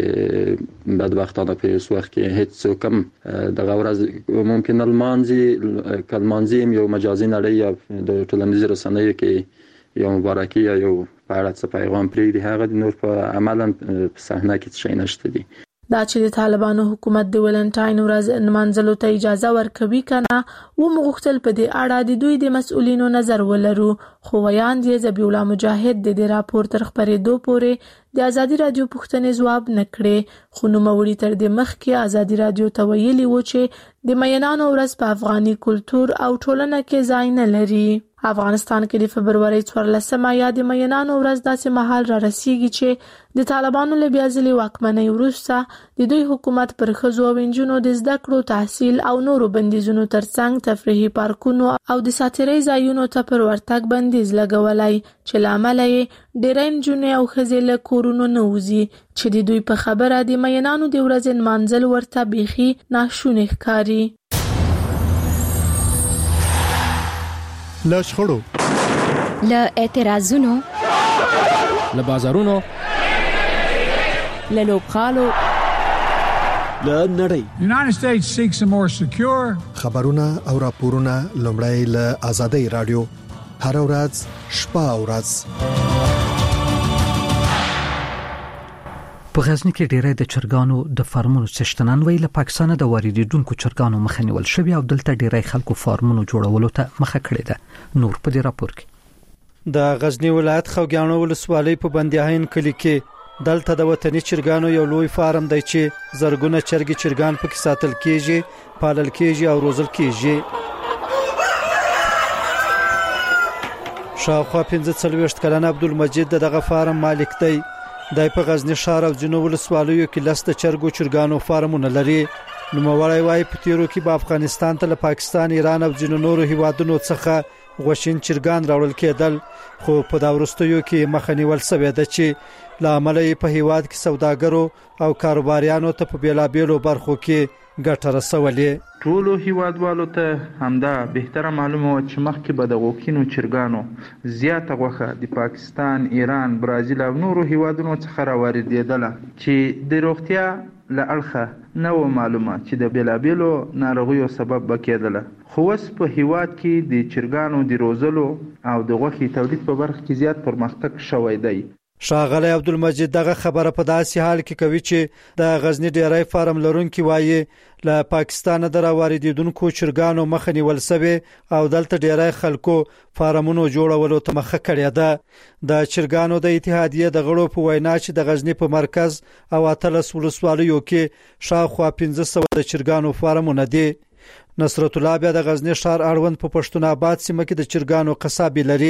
چې بدبختانه په اوس وخت کې هیڅ څوک هم د ورځ ممکن المانځي کلمانځي یو مجازي نړۍ یا د ټولنیزو رسنیو کې یو مبارکي یا یو په اړه څه پیغام پرېږدي، هغه د نور په عملاً په صحنه کې څه نشته دي. دا چې د طالبانو حکومت د ولنټاین ورځ نمانځلو ته اجازه ورکوي کنه و مغختل په دې اړه د دوی د مسؤلینو نظر ولرو، خو ویاند یې ذبیح الله مجاهد د دې راپور تر خبرېدو پورې د ازادي رادیو پوښتنې ځواب نه کړې، خو نوموړي تر دې مخکې ازادي رادیو ته ویلي و چې د مینانو ورځ په افغاني کلتور او ټولنه کې ځای نه لري. افغانستان کې د فبرورۍ 14مه یا د مینانو ورځ داسې مهال را رسیږي چې د طالبانو له بیا ځلې واکمنۍ وروسته د دوی حکومت پر ښځو او نجونو د زده کړو، تحصیل او نورو بندیزونو ترڅنګ تفریحي پارکونو او د ساتیرۍ ځایونو ته پر ورتګ بندیز لګولی چې له امله یې ډېری نجونې او ښځې له کورونو نه وځي چې د دوی په خبره د مینانو د ورځې نمانځل ورته بیخي ناشونی ښکاري. له شخړو، له اعتراضونو، له بازارونو، له لوبغالو، له نړۍ خبرونه او راپورونه لومړی له آزادۍ رادیو هر ورځ شپه او ورځ. په غزنی کې ډیری د چرګانو د فارمونو څښتنان ویل له پاکستان د واردېدونکو چرګانو مخه نیول شوی او دلته ډیری خلکو فارمونو جوړولو ته مخه کړې ده. نور په دې راپور کې د غزنی ولایت خوګیاڼو ولسوالۍ په بندیاهین کلی کې دلته د وطني چرګانو یو لوی فارم دی چې زرګونه چرګان پکې ساتل کیږي، پالل کیږي او روزل کیږي. شاوخوا 45 کلن عبدالمجید دغه فارم مالک دی. دای په غزنی ښار او ځینو ولسوالیو کې لسته چرګانو فارمونه لري. نوموړی وایي په تیرو کې په افغانستان ته له پاکستان، ایران او ځینو نورو هیوادونو څخه غوښین چرګان راوړل کېدل، خو په دا وروستیو کې مخه نیول شوې ده چې له امله یې په هیواد کې سوداګرو او کاروباریانو ته په بیلابیلو برخو کې ګټه رسولې. ټولو هیوادوالو ته همدا بهتره معلومه و چې مخکې به د غوښینو چرګانو زیاته غوښه د پاکستان، ایران، برازیل او نورو هیوادونو څخه راواردېدله چې د روغتیا له اړخه نه و معلومه چې د بېلابېلو ناروغیو سبب به کېدله. خو اوس په هیواد کې د چرګانو د روزلو او د غوښې تولید په برخه کې زیات پرمختګ شوی دی. ښاغلی عبدالمجید دغه خبره په داسې حال کې کوي چې د غزنی ډیری فارم لرونکي وایي له پاکستان د راواردېدونکو چرګانو مخه نیول شوې او دلته ډیری خلکو فارمونو جوړولو ته مخه کړې ده. د چرګانو د اتحادیې د غړو په وینا چې د غزنی په مرکز او 18 ولسوالیو کې شاوخوا 1500 د چرګانو فارمونه دي. نصرت الله بیا د غزنی ښار اړوند په پښتون آباد سیمه کې د چرګانو قصابي لري.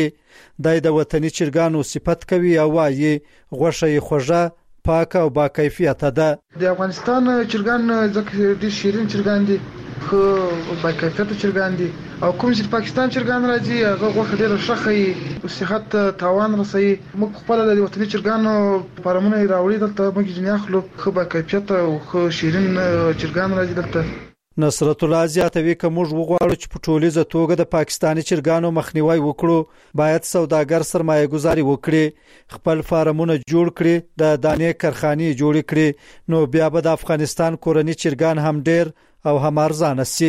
د وطني چرګانو صفت کوي او وايي غوښه خوږه پاکه او با کیفیت ده. د افغانستان چرګان ځکه د شیرین چرګان دي خو با کیفیت چرګان دي او کوم چې پاکستان چرګان راځي هغه غوښه ډیره ښه صحت تاوان رسوي. موږ خپل د وطني چرګانو فارمونه راوړي دلته موږ جنیا خلک خو با کیفیت او خو شیرین چرګان راځي دلته. نصرت الله زیاتوي که موږ وغواړو چې په ټولیزه توګه د پاکستاني چرګانو مخنیوي وکړو باید سوداګر سرمایه گذاري وکړي، خپل فارمونه جوړ کړي، د دانې کارخانې جوړ کړي، نو بیا به د افغانستان کورني چرګان هم ډیر او هم ارزانه سي.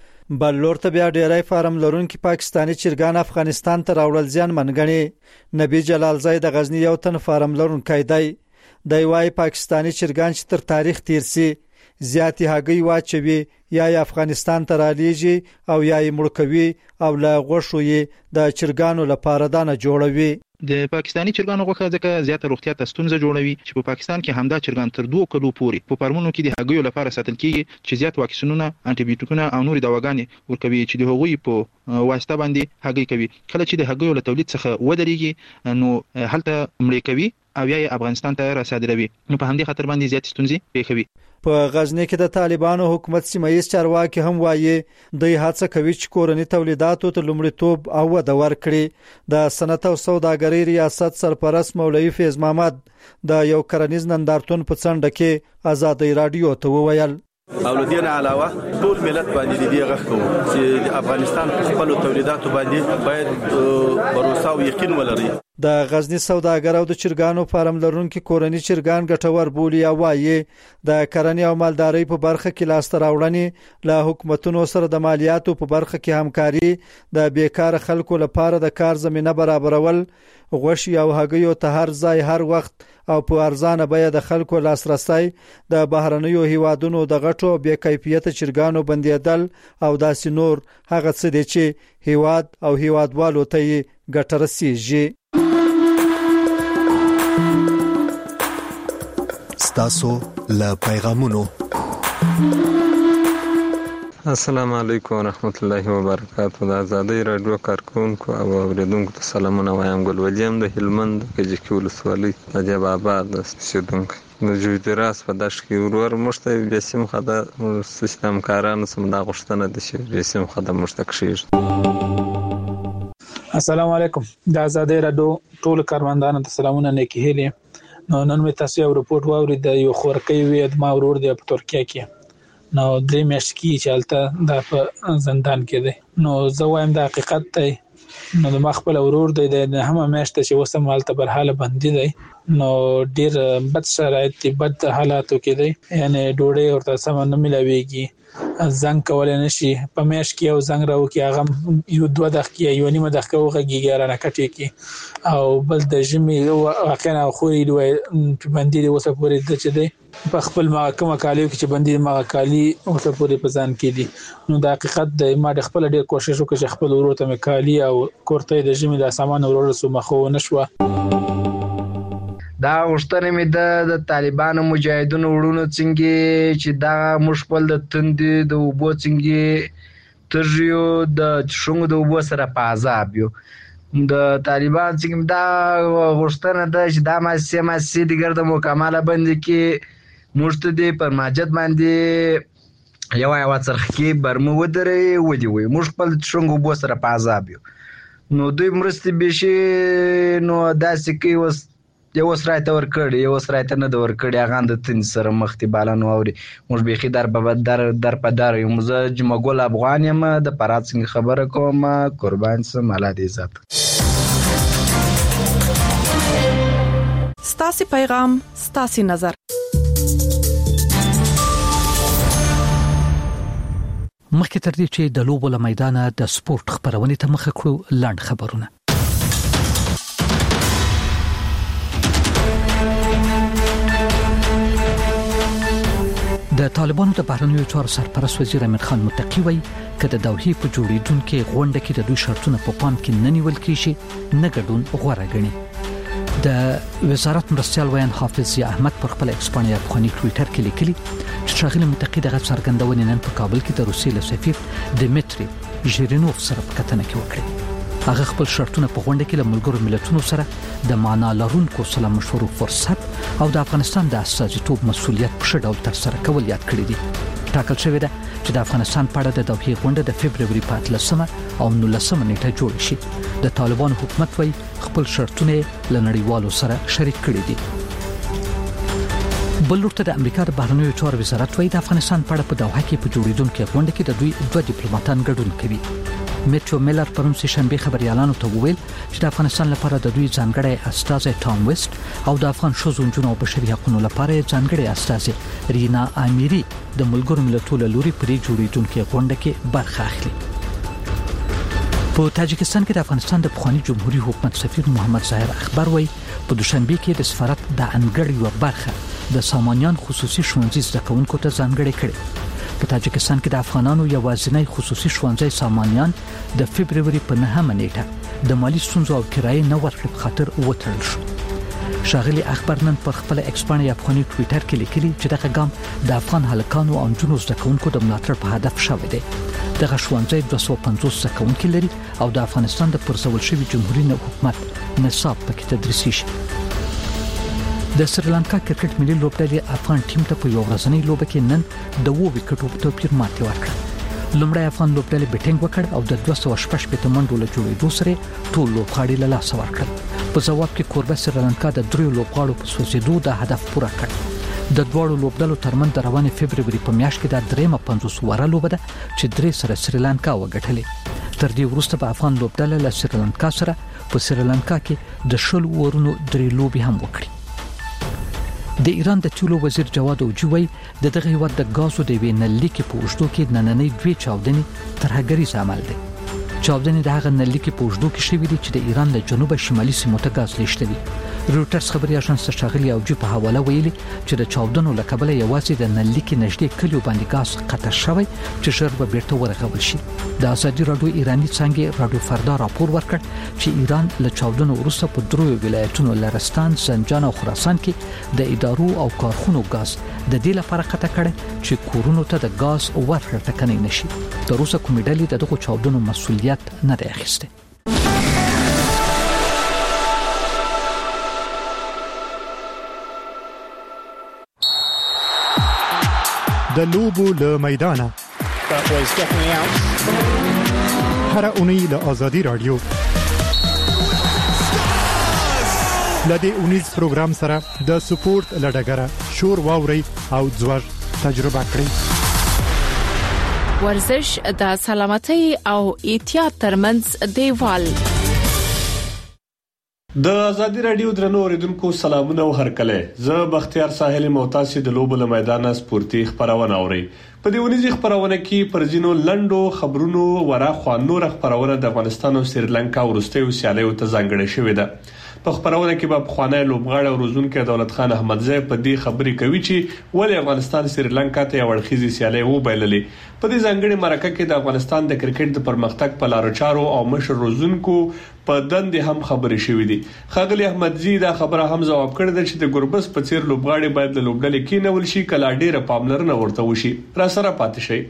بل لور ته بیا ډیری فارم لرونکي پاکستاني چرګان افغانستان ته راوړل زیانمن ګڼي. نبی جلال زای د غزنی یو تن فارم لرونکی دی. دی وايي پاکستاني چرګان چې تر تاریخ تیر سي زیاتی هګۍ واچوي یا افغانستان ته رالیږي او یا یې مړ کوي او له غوښو یې د چرګانو لپاره دانه جوړوي. د پاکستاني چرګانو غوښه ځکه زیاته روغتیا ته ستونزه جوړوي چې په پاکستان کې همدا چرګان تر 2 کلو پورې په فارمونو کې د هګیو لپاره ساتل کیږي چې زیات واکسینونه، انټي بیوټیکونه او نوري دواګانې ورکوي چې د هغوی په واسطه باندې هګۍ کوي. کله چې د هګیو له تولید څخه ودرېږي نو هلته مړې کوي او یا افغانستان ته را صادروي. نو په همدې خاطر باندې زیات ستونزې پیښوي. په غزنی کې د طالبانو حکومت سیمایي چارواکي هم وایي دوی هڅه کوي چې کورني تولیداتو ته لومړیتوب او وده ورکړي. د صنعت او سوداګرۍ ریاست سرپرست مولوي فیض محمد د یو کرنیز نندارتون په څنډه کې آزادۍ رادیو ته وویل او لدينا علاوه ټول ملت باندې دی غږ کوو چې د افغانستان خپل تولیداتو باندې باید باور او یقین ولري. د غزنی سوداګر او د چرګانو فارم لرونکي کورني چرګان ګټور بولي او وايي د کرنې او مالدارۍ په برخه کې لاسته راوړنې له حکومتونو سره د مالیاتو په برخه کې همکاري، د بیکار خلکو لپاره د کار زمينه برابرول، غوښې او هګیو ته هر ځای هر وخت او په ارزانه بیه د خلکو لاسرسي، د بهرنیو هیوادونو د غټو بې کیفیت چرګانو بندیدل او داسې نور هغه څه دي چې هیواد او هیوادوالو ته ګټه رسیږي. ستاسو له پیغامونو. السلام علیکم ورحمت الله وبرکاته. د آزادۍ رادیو کارکونکو او اوریدونکو ته سلامونه وایم. ګل ولیم د هلمند کجکی ولسوالۍ نجیب آباد اوسیدونکی. د جوړراس په داش کې ورور مشته بیسیم خدا سیستم کارانو سم دا غشتنه د شي بیسیم خدا مشتکشیر. السلام علیکم. د آزادۍ رادیو ټول کاروندانو ته سلامونه نیکی هیله. نو نن مې تاسو یو رپورت واورید د یو خورکۍ وې د ما ورور دی په ترکیه کې. نو درې میاشتې کې چې هلته د په زندان کې دی. نو زه وایم د حقیقت دی. نو د ما خپل ورور دی د همه میاشت چې وسم هلته بر حاله بندي دی. نو ډیر بد شرایط دي، بد حالاتو کې دی. یعنی ډوډۍ ورته سم نه ملاويږي، زنګ کولای نشي. په میاشت کې یو زنګ راو کې هغه یو 2 دقیقې یو نیمه دقیقه وغږیږي رانه کټي کې. او بل د جمی واقعا خوري دوی په باندې د وسه پورې د چي دی په خپل محکمه کالیو کې چې باندې ما کالی وسه پورې په ځان کې دي. نو د حقیقت د ما د خپل ډیر کوشش وکړ چې خپل ورور ته کالی او کورته د جمی د سامان ورور سو مخو نشوه. دا غوښتنه مې د طالبانو مجاهدونو وړونو څنګه چې دا مشپل د تندې د وبو څنګه ترجیو د شونګ د وبو سره په عذاب یو. د طالبان څنګه دا غوښتنه ده چې دا ماسي د ګرد مکمله بندي کې مرتدي پر ماجد باندې یو څرخ کې برمو ودرې ودی وي مشپل شونګ وبو سره په عذاب یو. نو دوی مرستې بشي نو داسې کې وس یو سرایته ور کړی یو سرایته نه دور کړی هغه د تن سره مختي بالانو اوري موږ بيخي در په دار یو مزه جمګول افغان یم د پرات څنګه خبره کوم قربان سم الله دې عزت. ستاسو پیغام ستاسو نظر. مخکې تر دې چې د لوبو له میدانه د سپورت خبرونه ته مخه کړو لاند خبرونه. د طالبانو د بهرنیو چارو سرپرست وزیر امیر خان متقی وایي چې د دوحې په جوړیدونکو غونډه کې د دوی شرطونه په پام کې نه نیول کیږي نه ګډون غوړه غني. د وزارت مرستيال ویان حافظ ضیا احمد پر خپل ایکسپانیا افغاني ټوئیټر کې لیکلي چې شاغلی متقی دغه څرګندونې نن په کابل کې د روسیې له سفیر دمیتری ژیرینوف سره په کتنه کې وکړه. هغه خپل شرطونه په غونډه کې له ملګرو ملتونو سره د معنا لرونکو سلام مشورو فرصت او د افغانستان د استازیتوب مسولیت په ښه ډول تر سره کول یاد کړی دي. ټاکل شوی ده چې د افغانستان په اړه د دوحې غونډه د فبروري په 13 او 19 نیټه جوړ شي. د طالبان حکومت وايي خپل شرطونه له نړیوالو سره شریک کړي دي. بل ورته د امریکا د بهرنیو چارو وزارت وايي د افغانستان په اړه په دوحه کې په جوړیدونکو غونډه کې د دوی دوه ډیپلوماټان ګډون کوي. میټرو میلر پرون سه شنبه خبريالانو ته وویل چې د افغانستان لپاره د دوی ځانګړی استازی ټام ویسټ او د افغان شوزو جنو بشري حقوقو لپاره ځانګړی استازی رینا امیری د ملګرو ملتونو لوري پرې جوړیدونکو غونډه کې برخه اخلي. په تاجکستان کې د افغانستان د پخوانی جمهوریت حکومت سفیر محمد ظاهر اخبار وایي په دوشنبه کې د سفارت د انګړ یو برخه د سامانیان خصوصي ښوونځي زده کوونکو ته ځانګړې کړې. په تاجکستان کې د افغانانو یوازینی خصوصي ښوونځي سامانیان د فبروري په 9 نیټه د مالی ستونزو او کرایې نه ورکړې په خاطر وتړل شو. شاغلی اخبار نن پر خپل ایکسپانیا افغاني ټوئیټر کې لیکلي چې دغه ګام د افغان هلکانو او جنونو زده کوونکو د ملاتړ په هدف شوی دی. دغه ښوونځي 250 زده کوونکي لري او د افغانستان د پرځول شوی جمهوریت حکومت نصاب پکې تدریسي شي. د سریلانکا کرکټ ملي لوبډلې افغان ټیم ته په یو ورځنۍ لوبه کې نن د 2 وکټو په توپیر ماتې ورکړه. لومړی افغان لوبډلې بیټینګ وکړ او د 216 منډو له جوړېدو سره ټول لوبغاړي له لاسه ورکړل. په جواب کې کوربه سریلانکا د 3 لوبغاړو په سوځېدو د هدف پوره کړ. د دوه لوبډلو ترمن د روانې فبروري په میاشت کې د درېمه 50 وره لوبه ده چې درې سره سریلانکا وګټلې. تر دې وروسته په افغان لوبډله له سریلانکا سره په سریلانکا کې د 10 ورونو 3 لوبي هم وکړي. د ایران د تیلو وزیر جواد اوجوی د دغه هیواد د غازو د وینلې کې په وشتو کې نننې دوی چاودنې ترهګریز عمل دی. چاودنې د هغه نلې کې په وشتو کې شوې دي چې د ایران له جنوب شمالي سیمو ته غاز لیږدوي. رويټرز خبري اژانس شاغلي اوجو په حواله ویلي چې د چاودنو له کبله یوازې د نلې کې نږدې کلیو باندې غاز قطع شوی چې ژر به بیرته ورغول شي. د ازادي رادیو ایرانی څنګه رادیو فردا راپور ورکړ چې ایران له چاودنو وروسته په 3 ولایتونو لرستان، زنجان او خراسان کې د ادارو او کارخونو غاز د دې لپاره قطع کړ چې کورونو ته د غاز ورکړه ټکنۍ نشي. د روسه کومیډلې دغه چاودنو مسولیت نه دی اخیسته. د لوبو له میدانه هر اونۍ له آزادي رادیو لدې اونیز پروګرام سره د سپورت لړګره شور واوري او ځوړ تجربه کړئ. ورزش د سلامتۍ او احتیاط ترمنځ دیوال. د ازادي رادیو درنو اوریدونکو سلامونه او هرکله. زه بختیار ساحل موتاسی د لوبو له میدانه سپورتي خبرونه اوري. په دې ونیزي خبرونه کې پرځینو لندو خبرونو وراخوا نور خبرونه د افغانستان او سریلانکا ورستیو سیالیو ته ځانګړې شوې ده. په خبرونه کې به خوانای لوبغاړی او روزونکو دولت خان احمدزی په دې خبرې کوي چې ولې افغانستان سریلانکا ته یو اړخیزي سیالي وبایللې. په دې ځانګړي مرکه کې د افغانستان د کرکټ د پرمختګ په لارو چارو او مشر روزونکو په دندې هم خبرې شوې دي. خاغلی احمدزی دا خبره هم ځواب کړی دی چې د ګربس په څیر لوبغاړي باید له لوبډلې کې نول شي کله ډیره پاملرنه ورته وشي. را سره پاتې شي.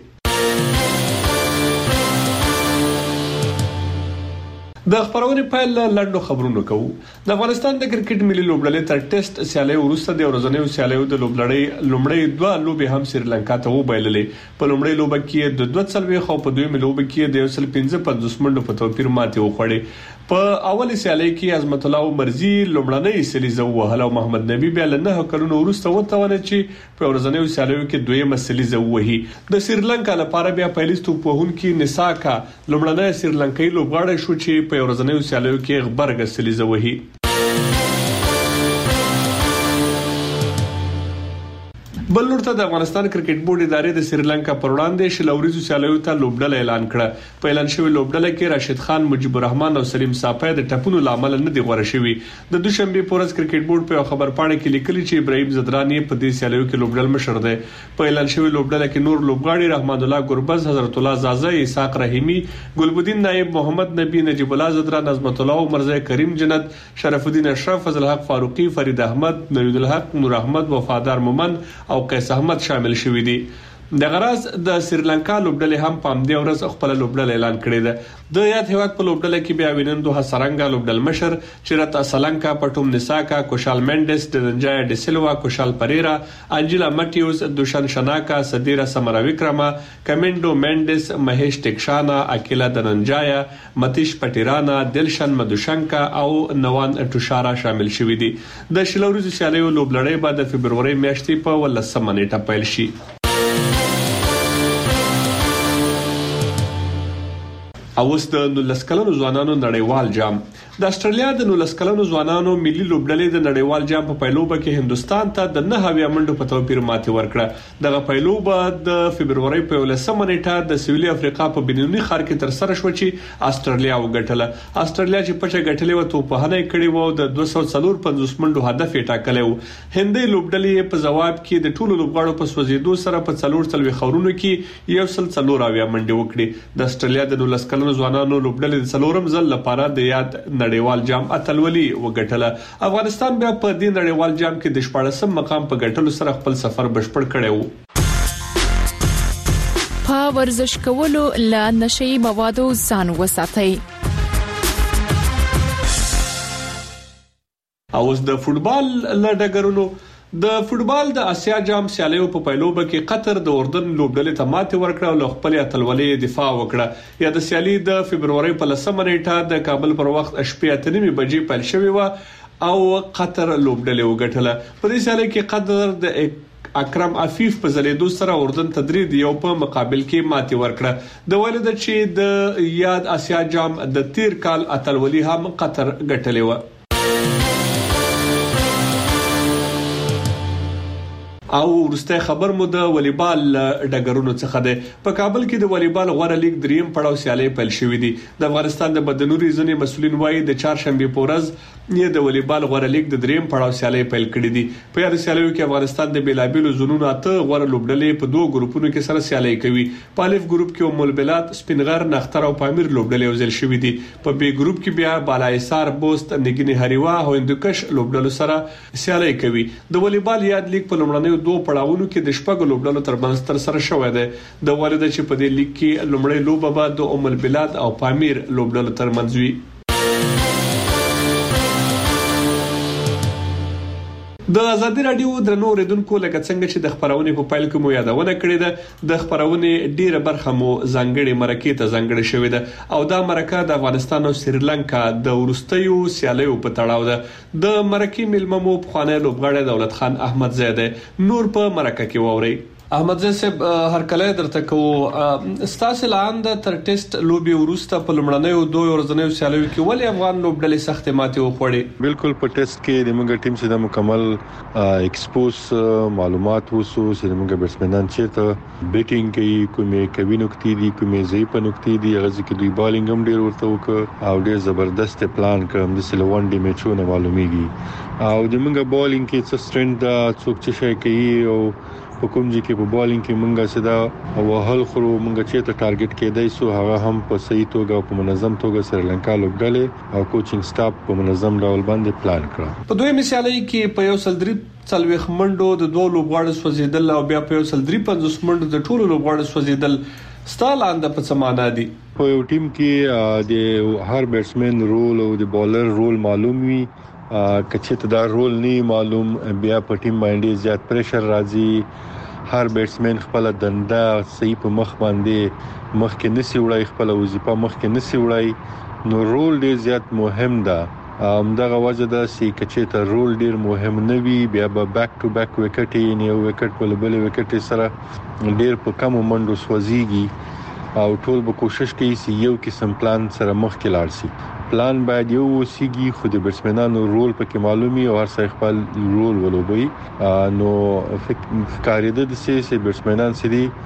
د خبرونې پایل لندو خبرونه کوو. د افغانستان د کرکټ ملي لوبډلې تر ټیسټ سیالي وروسته د ورځنیو سیالیو د لوبډلې لومړی 2 لوبې هم سریلانکا ته وبایللې. په لومړی لوبه کې د 240 او په دویمه لوبه کې د 155 منډو په توپیر ماتې وخوړې. په اوله سیالي کې عظمت الله مرزي لومړنۍ سلیزه وهله او محمد نبی بیا له 9 کلونو وروسته وتاونه چې په ورځنیو سیالیو کې دویمه سلیزه وهي. د سریلانکا لپاره بیا پایلیستو په هون کې نساکا لومړنۍ سریلانکایي لوبغاړی شو چې په ورځنیو سیالیو کې غبرګ سلیزه وهي. بل لورته د افغانستان کرکټ بورډ ادارې د سریلانکا پر وړاندې شلوريزو سیالیو ته لوبډله اعلان کړه. په اعلان شوی لوبډله کې راشد خان، مجيب الرحمن او سلیم صافی د ټپونو لامل نه دی غوړه شوی. د دوشنبه پورز کرکټ بورډ په خبر پاڼه کې لیکلي چې ابراهيم زدرانی په دې سیالیو کې لوبډل مشر دی. په اعلان شوی لوبډله کې نور لوبغاړي رحمان الله ګربز، حضرت الله زازه، اسحاق رحیمی، ګلبدین نائب، محمد نبی، نجیب الله زدران، نظمت الله عمرزه، کریم جنت، شرف الدین اشرف، فضل حق فاروقی، فرید احمد، نوید الحق، نور احمد، وفادار مومن او قیس احمد شامل شوي دي. د غراز د سریلانکا لوبډلې هم په همدې ورځ خپل لوبډله اعلان کړې ده. د یاد هیواد په لوبډله کې بیا وینندو هسرنګا لوبډل مشر، چیرتا سلنکا، پټوم نساکا، کوشال منډس، دنجایا ډسلوا، کوشال پریرا، انجلا مټیوس، دوشن شناکا، صدیرا سمراویکرما، کمنډو منډس، مهیش ټکشانا، اکیلا دنجایا، متیش پټیرانا، دلشن مدوشنکا او نوان ټوشارا شامل شوي دي. د شلوريزو سیالیو لوبلړۍ به د فبرवरी میاشتې په 18 نیټه پیل شي. اوس د 19 کلنو ځوانانو نړیوال جام. د استرالیا د 19 کلنو ځوانانو ملي لوبډلې د نړیوال جام په پیلوبه کې هندستان ته د 9 منډو په توپیر ماتې ورکړه. دغه پیلوبه د فبرवरी په 18 نیټه د سویلي افریقا په بنوني ښار کې تر سره شو چې استرالیا وګټله. استرالیا چې پچه ګټلې و توپهنه کړې و د 254 منډو هدف یې ټاکلی و. هندي لوبډلې په جواب کې د ټولو لوبغاړو په سوځېدو سره په 4 خورونو کې 140 منډې وکړې. د استرالیا د 19 کلنو ځوانانو لوبډلې د څلورم ځل لپاره د یاد نړیوال جام اتلولي وګټله. افغانستان بیا په دې نړیوال جام کې د 14م مقام په ګټلو سره خپل سفر بشپړ کړی و. په ورزش کولو له نشئی موادو ځان وساتئ. اوس د فوتبال لډګرونو د فوتبال د اسیا جام سیالیو په پیلوبه کې قطر د اردن لوبډلې ته ماتې ورکړه او خپل اتلولۍ دفاع وکړه. یا د سیالي د فبرवरी په 10 نیټه د کابل پر وخت شپې 8:30 بجې پیل شوې و او قطر لوبډلې وګټله. په دې سیالي کې قطر د اکرم عفیف په زلیدو سره اردن تدرید یو په مقابل کې ماتې ورکړه. د ولید چې د یاد اسیا جام د تیر کال اتلولۍ هم قطر ګټلې و. او ورسته خبر مو د والیبال ډګرونو څخه ده. په کابل کې د والیبال غوړه لیګ دریم پړاو سیالي پیل شوې دي. د افغانستان د بدنوري ځنې مسولین وایي د چهارشنبه پورز یې د والیبال غوړه لیګ د دریم پړاو سیالي پیل کړې دي. په یاد سیالیو کې افغانستان د بیلابیلو زونونو اته غوړه لوبډلې په دوه ګروپونو کې سره سیالي کوي. په الف ګروپ کې ام البلاد، سپینغر، نختر او پامیر لوبډلې وزل شوې دي. په بی ګروپ کې بیا بالایسار، بوست، نګینی هریوا او هندوکش لوبډلو سره سیالي کوي. د والیبال یاد لیګ په لومړنیو دوه پړاوونو کې د شپږ لوبډلو ترمنځ تر سره شوې ده. د والد چې په دې لیګ کې لومړی لوبه به د ام البلاد او پامیر لوبډلو ترمنځ وي. د ازادي رادیو درنو اوریدونکو لکه څنګه چې د خبرونه په پایل کې مو یادونه کړې ده د خبرونه ډیره برخه مو ځانګړي مرکې ته ځانګړي شوې ده او دا مرکه د افغانستان او سریلانکا د ورستیو سیالیو په تړاو ده. د مرکې ملمه مو په خانه لوبغاړی دولت خان احمد زیاده نور په مرکه کې ووري. احمد صاحب هر کله درته کو ستاسو لاندې تر ټیسټ لوبي ورسته په لمړنیو دوه ورځنیو سیالیو کې ولې افغان لوبډلې سخت ماتې وخوړې؟ بالکل په ټیسټ کې د موږ ټیم سره مکمل ایکسپوز معلومات وسو چې موږ بیټسمنان چې بیټینګ کوي کومې نقطې دي کومې ضعیف نقطې دي هغه چې دوی بالینګ هم ډیر ورته وکړ او ډیر زبردست پلان کړم د سلوان ډي میچونه معلومیږي او د موږ بالینګ کې څه سټرنګ دا څوک چې شي کوي او په کوم ځای کې په بالینګ کې مونږه صدا وهل خرو مونږه چې ته ټارګټ کېدای سو هغه هم په صحیح توګه او په منظم توګه سریلانکا لوبډلې او کوچینګ سټاف په منظم ډول باندې پلان کړ. په دوی مثالي کې په یو سلدري څلويخ منډو د دوه لوبغاړو سوځیدل او بیا په یو سلدري 50 منډو د ټولو لوبغاړو سوځیدل ستالاند په سمانا دي. په یو ټیم کې د هر بیټسمن رول او د بالر رول معلوم وي کچته دا رول نه معلوم بیا په ټیم باندې زیات پریشر راځي. هر بیټسمن خپل دنده صحیح په مخ باندې مخ کې نسی وړای خپل وظیفه مخ کې نسی وړای نو رول ډیر زیات مهم ده. دغه وجه ده چې کچته رول ډیر مهم نه وي بیا به بیک ټو بیک وکټ یې یو وکټ په بل وکټ سره ډیر په کم منډو سوځيږي او ټول به کوشش کوي چې یو قسم پلان سره مخکې لاړ شي. پلان باید یو وسیږي، خو د بیټسمنانو رول پکې معلومي او هر څه خپل رول ولوبي. نو ښکارېده د سې بیټسمنان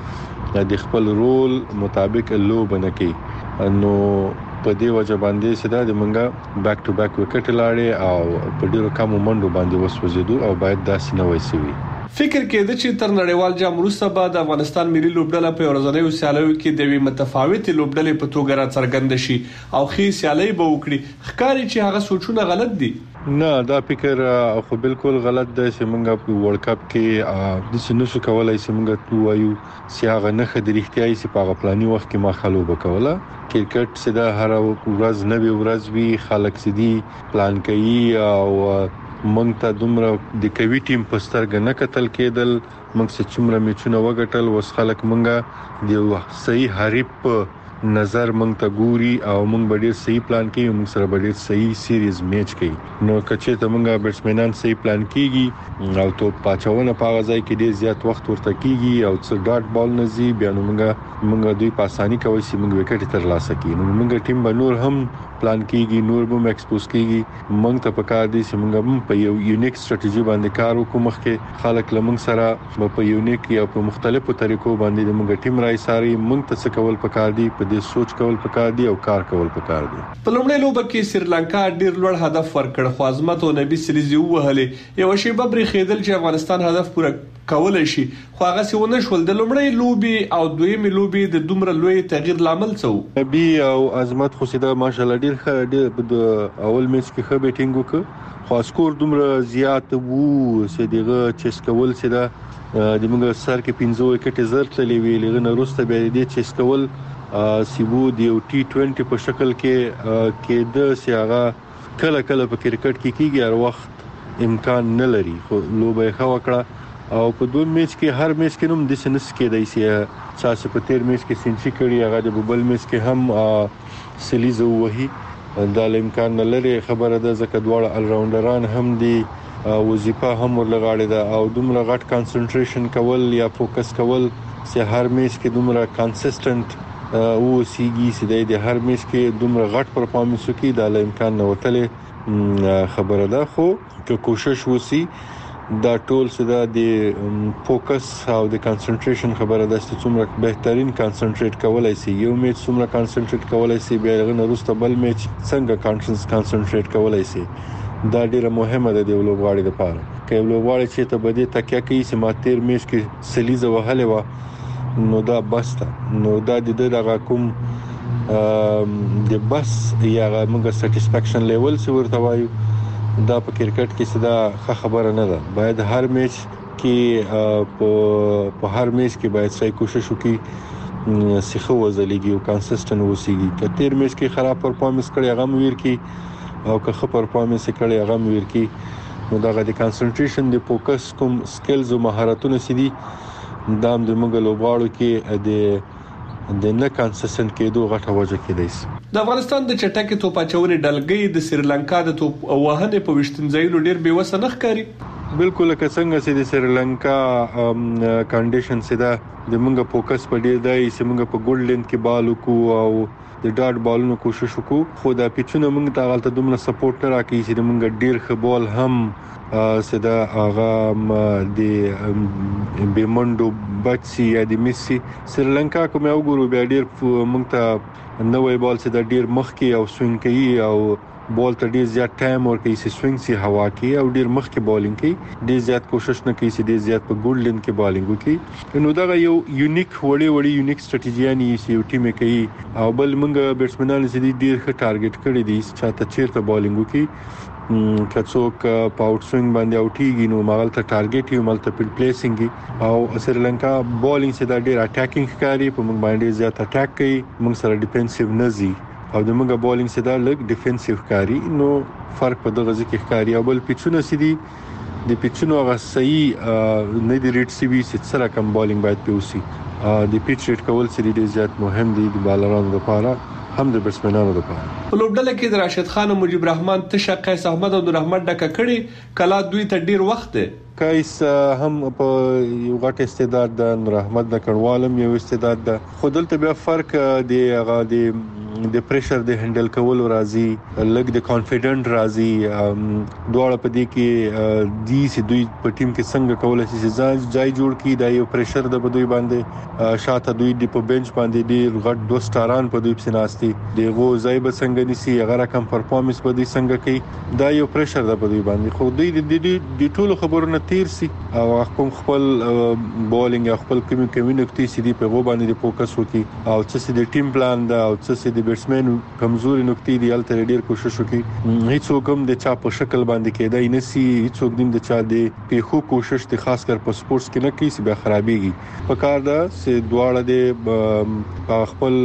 سړي د خپل رول مطابق لوب نه کوي. نو په دې وجه باندې سدا د منګه بیک ټو بیک وکټ لاړې او په ډیرو کم منډو باندې وسوځېدو او باید داسې نه وایسي. فکر کېده چې تر نړیوال جام وروسته به د افغانستان ملي لوبډله په ورځنیو سیالیو کې د وی متفاوتې لوبډلې په توګه راڅرګند شي او خې سیالي به وکړي. ښکاري چې هغه سوچونه غلط دي. نه، دا فکر خو بالکل غلط دی چې موږ په ورلد کپ کې د سنوسو کولای چې موږ وایو چې هغه نه خدای احتیاطي چې په غپلاني وخت کې ما خلوب وکوله. کرکټ سدا هر ورځ نوې ورځ وی خلک سدي پلان کوي او مونږ ته دومره د کوي ټیم په سترګه نه کتل کېدل. مونږ چې څومره میچونه وګټل وس خلک مونږه د صحیح حریف نظر مونږ ته ګوري او مونږ به ډیر صحیح پلان کوي، مونږ سره به ډیر صحیح سیریز میچ کوي. نو کچې ته مونږه بیټسمنان صحیح پلان کیږي او تو پاچونه په غځای کې ډیر زیات وخت ورته کیږي او څو ډاټ بال نزي بیا نو مونږه دوی په اساني کوي چې مونږ وکټ ترلاسه کړو. نو مونږه ټیم به نور هم پلان کیږي، نور به ایکسپوز کیږي. مونږ ته پکار دي چې مونږ په یو یونیک ستراتیژي باندې کار وکړو. مخکې خلک لمنګ سره په یونیک یا په مختلفو طریقو باندې مونږ ټیم راي ساري مونږ ته څه کول پکار دي، په دې سوچ کول پکار دي او کار کول پکار دي. په لومړۍ لوبه کې سریلانکا ډیر لوړ هدف ورکړ، خو عظمت او نبی سریزي وهلې. یو شی به برخېدل چې افغانستان هدف پوره کولای شي، خو هغه څه ونه شول. د لومړۍ لوبي او دویمې لوبي د دومره لوی تغییر لامل څه و؟ نبی او عظمت خو سیده ماشاءالله ډیر ښه د اول میچ کې ښه بیټینګ وکړ، خو سکور دومره زیات وو چې دغه چیس کول سیده د موږ سر کې 15 وکټ زر تللی وی. لغه نه وروسته بیا دې چیس کول سیبو د یو T20 په شکل کې د سیاغه کله په کرکټ کې کیږي، هر وخت امکان نه لري. خو لوبه ښه وکړه او په دوه میچ کې هر میچ کې نوم د سنس کېدای شي چې په تیر میچ کې سنچري کړی، هغه د بل میچ کې هم سلیزه وهي. دا امکان نه لري. خبره ده ځکه دواړه ال راونډران هم دي، وظیفه هم ورلغاړي ده او دومره غټ کانسنټریشن کول یا فوکس کول چې هر میچ کې دومره کنسسټنټ او سیږي چې د هر میچ کې دومره غټ پرفارمنس وکړي. دا امکان نه وتلې خبره ده. خو که کوشش وسی دا ټول سدا د فوکس او د کنسنټریشن خبره ده چې څومره بهترین کنسنټریټ کولای شي. یو میچ څومره کنسنټریټ کولای شي بیا غن وروسته بل میچ څنګه کنسنټریټ کولای شي. دا ډیره مهمه ده د لوبغاړي لپاره. که لوبغاړي چې ته بده تکیه کوي چې ما تیر میچ کې سلیزه وهله و نو دا بس ده. نو دا د دغه کوم د بس یا موږ سټیسفیکشن لیول څه ورته وایو، دا په کرکټ کې صدا ښه خبره نه ده. باید هر میچ کې په هر میچ کې باید صحیح کوشش وکړي، سیخه وزلیږي او کنسسټنټ وسیږي. که تیر میچ کې خراب پرفارمنس کړي هغه مویر کی او که ښه پرفارمنس کړي هغه مویر کی. نو دا د کنسنټریشن د فوکس کوم سکلز او مهارتونه سدي دا د موږ لوبغاړو کې د نه کنسسټنټ کېدو غټه وجه کېدای. د افغانستان د چټکې توپاچونې ډلګۍ د سریلانکا د توپ وهنې په وشتنځایونو ډیر بیوسه نه ښکاري. بالکل که څنګه چې د سریلانکا کنډیشن سدا د موږ فوکس په ډیر دی چې موږ په ګولډ لینث کې بال وکړو او د ډاټ بالونو کوشش وکړو، خو دا پیچونه موږ ته غلطه دومره سپورټ نه راکړي چې موږ ډیر ښه بال هم سدا هغه د بیمندو بچي یا د میسي. سریلانکا کوم یو ګورو بیا ډیر موږ ته نوې بال سدا ډیر مخ کې او سوینګ کوي او بال ته ډیر زیات ټایم ورکوي چې سوینګ سي هوا کې او ډیر مخ کې بالینګ کوي. ډیر زیات کوشش نه کوي چې ډیر زیات په ګولډ لین کې بالینګ وکړي. نو دا یو یونیک وړي یونیک سټریټیجی چې یو ټیم کوي او بل موږ بیټسمنان چې ډیر ښه ټارګټ کړی دي چې تا چیرته بالینګ وکړي. کڅوک په آوټ سوینګ باندې اوټیږي نو مغل ته ټارګټ یو ملټیپل پلیسینګ او سریلانکا بالینګ چې دا ډیر اٹیکینګ ښکاري، په موږ باندې زیات اٹیک کوي، موږ سره ډیفنسیو نه زی او د موږ بالینګ چې دا لګ ډیفنسیو ښکاري. نو فرق په دغه ځکه ښکاري. او بل پیچونه سدي د پیچونو هغه صحیح نه دی ریټ سی وی چې سره کم بالینګ باید پیوسی. د پیچ ریټ کول سړي ډیر زیات مهم دي د بالرانو لپاره هم د بیټسمنانو لپاره. په لوبډله کې د راشد خان او مجيب رحمان تشه قیس احمد او نور احمد ډکه کړي کلا دوی ته ډیر وخت دی. قیس هم په یو غټ استعداد د نور احمد د کډوالم یو استعداد ده، خو دلته بیا فرق دی هغه د پریشر د هندل کول راځي، لګ د کانفیډنٹ راځي، دواړه په دې کې دي چې دوی په ټیم کې څنګه کولای شي چې ځای جوړ کړي، دا یو پریشر د بدوي باندې شاته دوی د په بنچ باندې ډیر غټ دوه سټاران په دوی په ناشتي دیغه ځای به څنګه نسی هغه رقم پرفارمنس په دوی څنګه کوي، دا یو پریشر د بدوي باندې، خو دوی د ټولو خبرونه تیر سي او خپل بولینګ خپل کمیونټي سي دی په غو باندې فوکس وکي او چې د ټیم پلان دا او چې د بیټسمن کمزوري نقطې دی الته ډیر کوشش وکي، هیڅ کوم د چا په شکل باندې کېدای نه سي، هیڅ کوم د چا د په کوشش د خاص کر په سپورتس کې نه کوي چې به خرابيږي، په کار دا چې دواړه د خپل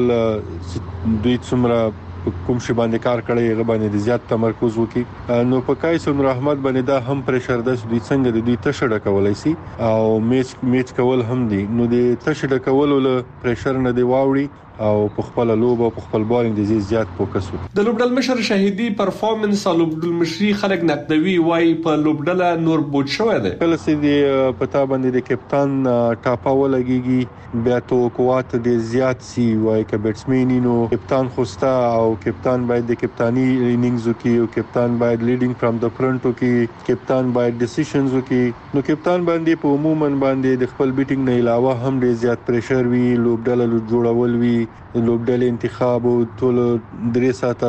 دوی څومره کوم شی باندې کار کړی هغه باندې زیات تمرکز وکي. نو په قیس نور احمد باندې دا هم پریشر ده چې دوی څنګه د دوی تشړه کولای شي او میچ کول هم دي، نو د تشړه کول له پریشر نه دی واوړي او په خپل لوب او په خپل بالینګ د زیات فوکس وکړي. د لوبډل مشر شهیدی پرفارمنس او لوبډل مشري خلک نقدوي وای په لوبډل نور بوت شوې ده، کله چې د پتا باندې د کپتان ټاپا ولګيږي بیا تو قوت د زیات سی وای ک بیټسمن نو کپتان خوستا او کپتان باید د کپتانی انینګز وکي او کپتان باید لیډینګ فرام د فرنٹ وکي، کپتان باید ډیسیژنز وکي، نو کپتان باندې په عموما باندې د خپل بیټینګ نه علاوه هم ډیر زیات پریشر وی، لوبډل جوړول وی، لوبډل انتخاب او ټول درې ساعته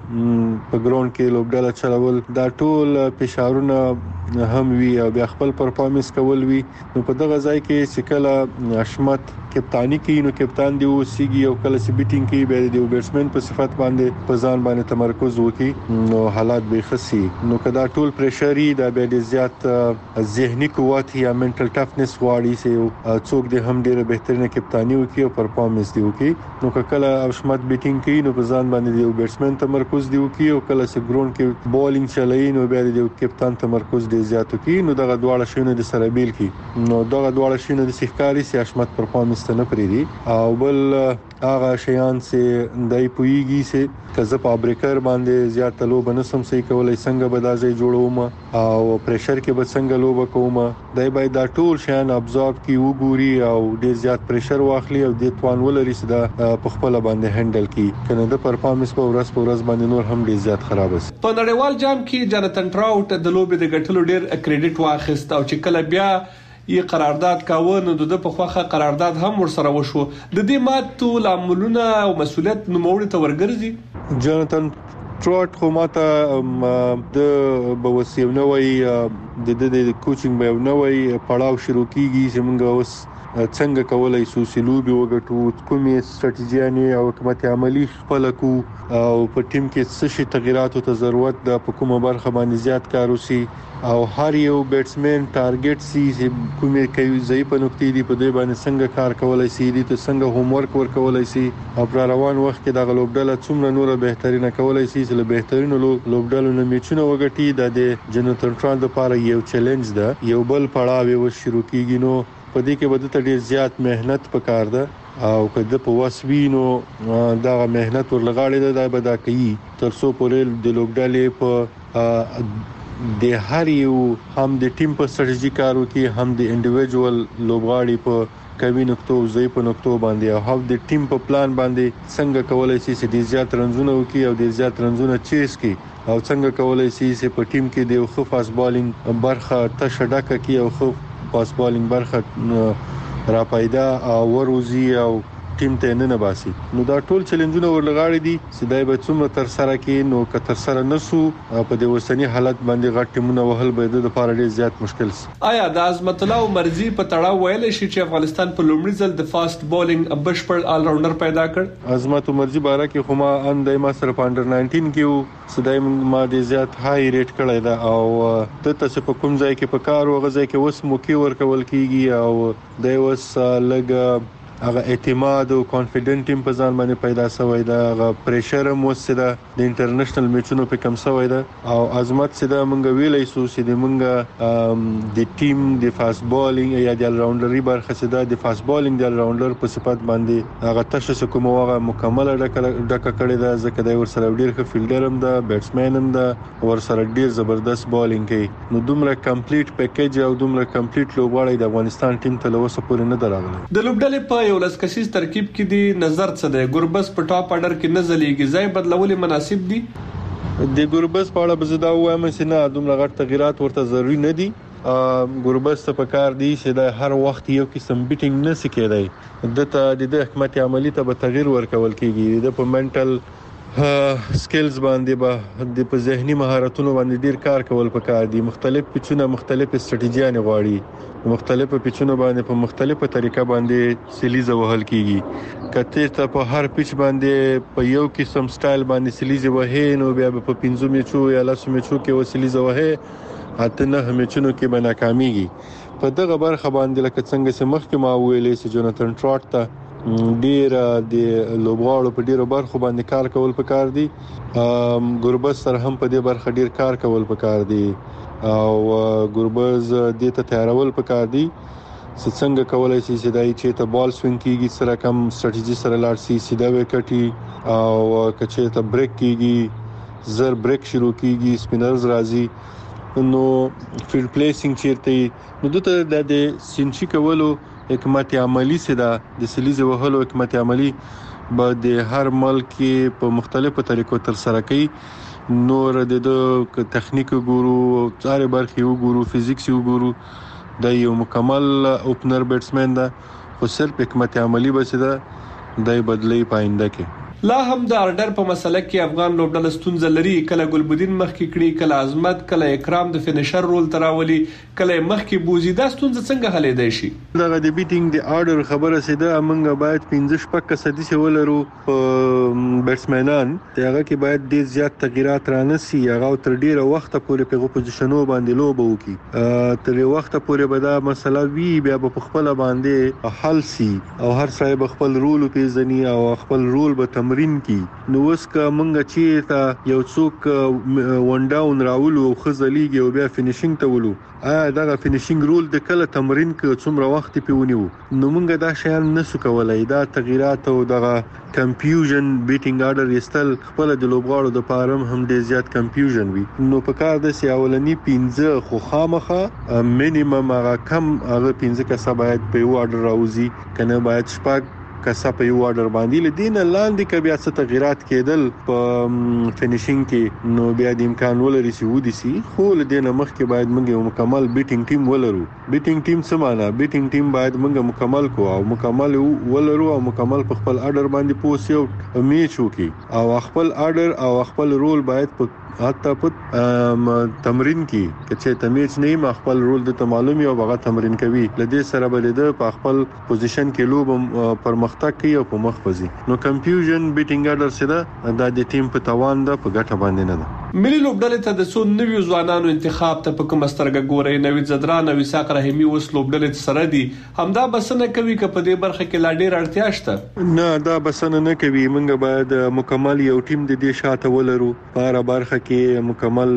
په ګراوند کې لوبډل چلول، دا ټول فشارونه هم وی او بیا خپل پرفارمنس کول وی، نو په دغه ځای کې چې کله اشمت کپتانی کوي نو کپتان دی اوسېږي او کله چې بیټینګ کوي به د بیټسمن په صفت باندې په ځان باندې تمرکز وکړي نو حالات به خسي، نو کدا ټول پریشري دا به د زیات ذهني قوت یا منټل ټفنس واړي سي څوک د هم ډیره بهترینه کپتانی وکړي او پرفارمنس دی وکړي، نو کله اشمت بیټینګ کوي نو په ځان باندې د بیټسمن تمرکز دی وکړي او کله چې ګراوند کې بولینګ چلایي نو به د کپتان تمرکز دی زیات وکړي، نو دغه دواړه شونه د سره بیل کی، نو دغه دواړه شونه د سحکاري سي اشمت پرفارمنس نه پریدي او بل هغه شیان چې دای پویږي چې کزه په بریکر باندې زیات لوب نه سم صحیح کولای څنګه بدازي جوړوم او پریشر کې به څنګه لوب کوم، دای باید دا ټول شیان ابزورب کی وګوري او ډیر زیات پریشر واخلي او د توان ولري چې دا په خپل باندې هندل کی، کنه د پرفارمنس په ورځ باندې نور هم ډیر زیات خراب شي. په نړیوال جام کې جاناتن ټراوټ د لوب د ګټلو ډیر کریډټ واخیست او چې کله بیا یې قرارداد کاوه نو د په خوخه قرارداد هم ورسره وشو، د دې ماتو لاملونه او مسولیت نوموړي ته ورګرځي. جاناتن ټراوټ خو ماته د بوسیو نوې د کوچینګ به نوې پړاو شروع کیږي چې موږ اوس څنګه کولای شو چې لوبي وګټو، کومې ستراتیژیانه او حکمت عملی خپل کو او په ټیم کې څه شي تغیراتو ته ضرورت ده، په کومه برخه باندې زیات کار وشي او هر یو بیټسمن ټارګټ سي چې کومې کوي ضعیف نقطې دي په دې باندې څنګه کار کولای شي، دي ته څنګه هوم ورک ورکولای شي او پر روان وخت کې د لوبډل څومره نور بهترینه کولای شي چې بهترینو لوبډل نه میچونه وګټي، د جنراتن ټراوټ لپاره یو چیلنج ده، یو بل پړاو و شروع کیږي، نو په دې کې به د ډیر زیات مهنت پکار ده او کله په وسوینو دا مهنت ورلغاړي ده به دا کوي تر څو پورې د لوبډلې په د هر یو هم د ټیم په ستراتیژي کارو کې هم د انډیویډوال لوبغاړي په کوي نقطو ضعیف نقطو باندې او هم د ټیم په پلان باندې څنګه کولای شي چې د زیات رنزونه وکړي او د زیات رنزونه چیس کړي او څنګه کولای شي چې په ټیم کې د یو ښه فاست بالینګ برخه تشډکه کی او ښه فاست بالینګ برخه را پیدا او وروزی او ټیم ته نه باسي، نو دا ټول چیلنجونه ورلغاړي دي چې دای به څومره تر سره کې نو که تر سره نسو په د وسنی حالت باندې غټ ټیمونه وهل به د لپاره ډیر زیات مشکل سي. آیا د عظمت الله مرزي په تړاو ویل شي چې افغانستان په لومړي ځل د فاست بولینګ بشپړ آل راونډر پیدا کړ؟ عظمت مرزي باره کې خو ما اندای ما سره په انډر 19 کې صدای ما ډیر زیات هاي ریټ کړی دا او ته تاسو په کوم ځای کې په کار او غځای کې وس موکي ورکول کیږي او د وس لګ هغه اعتماد او کانفیډنټ ټیم په ځان باندې پیدا شوی دا، هغه پریشر مو سره د انټرنیشنل میچونو په کم شوی دا، او عظمت سره مونږ ویلای شو چې د مونږ د ټیم د فاست بالینګ یا د راونډري برخه سره د فاست بالینګ د راونډر په صفت باندې هغه تشخیص کوم هغه مکمل ډکه کړی دا، ځکه دا ور سره ډیر ښه فیلډر هم دا، بیټسمن هم دا، ور سره ډیر زبردست بالینګ کوي. نو دومره کمپلیټ پیکیج او دومره کمپلیټ لوبغاړی د افغانستان ټیم ته لوسه پورې نه دراغله. د لوبډلې په یو لس کسیز ترکیب کې دی نظر څه دی؟ ګوربز په ټاپ اډر کې نه ځلیږي، ځای بدلول مناسب دي؟ د ګوربز په اړه به زه دا وایم چې نه، دومره غټ تغیرات ورته ضروری نه دي. ګوربز ته پکار دی چې د هر وخت یو قسم بیټینګ نه سکیدای، د حکمت عملی ته به تغییر ورکول کیږي، د په منټل سکلز باندې به د په ذهني مهارتونو باندې ډیر کار کول پکار دي. مختلف پیچونه مختلف استراتیژیان غواړي، مختلفو پیچونو باندې په مختلفه طریقه باندې سلیزه وهل کیږي. کته ته په هر پیچ باندې په یو قسم سټایل باندې سلیزه وهې نو بیا په 15 میچو یا 10 میچو کې وسلیزه وهې اته نه میچونو کې به ناکاميږي. په دغه برخه باندې لکه څنګه چې مخکې ما ویلې چې جوناتان ټراټ ته ډیر د لوبغاړو په ډیرو برخو باندې کار کول پکار دي. ګوربز سره هم په دې برخه ډیر کار کول پکار دي او ګوربز دې ته تیارول پکار دي چې څنګه کولای شي چې دای چې ته بال سوینګ کیږي سره کم استراتیژي سره لاړ شي، سیده وکټي او کچې ته بریک کیږي، زر بریک شروع کیږي، سپینرز راځي، نو فیلډ پلیسینګ چیرته نو دته د سینچي کولو حکمت عملی سره د سلیزه وهلو حکمت عملی به د هر ملک په مختلفو طریقو تر سره کوي. نور د تخنیک ګورو، څاره برخې وګورو، فزیکس وګورو، د یو مکمل اوپنر بیټسمن دا، خو صرف حکمت عملی بس دا د بدلې پاینده کې. لا هم د اردر په مسله کې افغان لوبډله ستونزه لري، کله ګلبدین مخکې کړي، کله عظمت، کله اکرام د فینیشر رول تراولي، کله مخکې بوزي. دا ستونزه څنګه حل دی شي؟ دغه د بیټینګ د اردر خبره سیده موږ باید 15% ولرو بیټسمنان، هغه کې باید ډیر زیات تغیرات رانسي، هغه تر ډیره وخت پورې په پوزیشنو باندې لوب وکړي، تر وخت پورې به دا مسله وی بیا په خپل باندې حل سي او هر ځای به خپل رول پیژني او خپل رول به تمرین کی. نو اوس که مونږ چې تا یو څوک ون ډاون راولو او خزلېږي او بیا فینیشینګ ته ولو، دا فینیشینګ رول د کله تمرین کې څومره وخت پیونیو، نو مونږ دا شیان نسو کولای. دا تغیرات او دغه کنفیوژن بیټینګ اډر یستل خپل د لوبغاړو د پارم هم ډیر زیات کنفیوژن وي. نو په کار د سیاولنی 15 خو خامخه مینیمم هغه کم هغه 15 کسه باید په یو اډر راوځي، کنه باید شپږ کسه په یو اډر باندې لدین لاندې ک بیا څه تغیرات کېدل په فینیشینګ کې، نو بیا د امکان ولري چې ودی سي. خو لدین مخکې باید موږ یو مکمل بیټینګ ټیم ولرو. بیټینګ ټیم څه معنی؟ بیټینګ ټیم باید موږ مکمل کو او مکمل ولرو او مکمل په خپل اډر باندې پوسیو میچ وکي او خپل اډر او خپل رول باید په حتی په تمرین کې چې تمیز نه خپل رول د معلومي او هغه تمرین کوي، لدې سره بل د په خپل پوزیشن کې لوب پرمختګ کوي او په مخ وځي. نو کنفیوژن بیټینګ اډر سره د ټیم په توان ده، په ګټه باندې نه ده. ملي لوبډلې ته د څو نویو ځوانانو انتخاب ته په کوم سترګه ګوري؟ نوید زدران او اسحاق رحیمي اوس لوبډلې سره دي، همدا بسنه کوي که په دې برخه کې لا ډیر اړتیا شته؟ نه، دا بسنه نه کوي. موږ باید مکمل یو ټیم د دې شاته ولرو، په هر برخه کې مکمل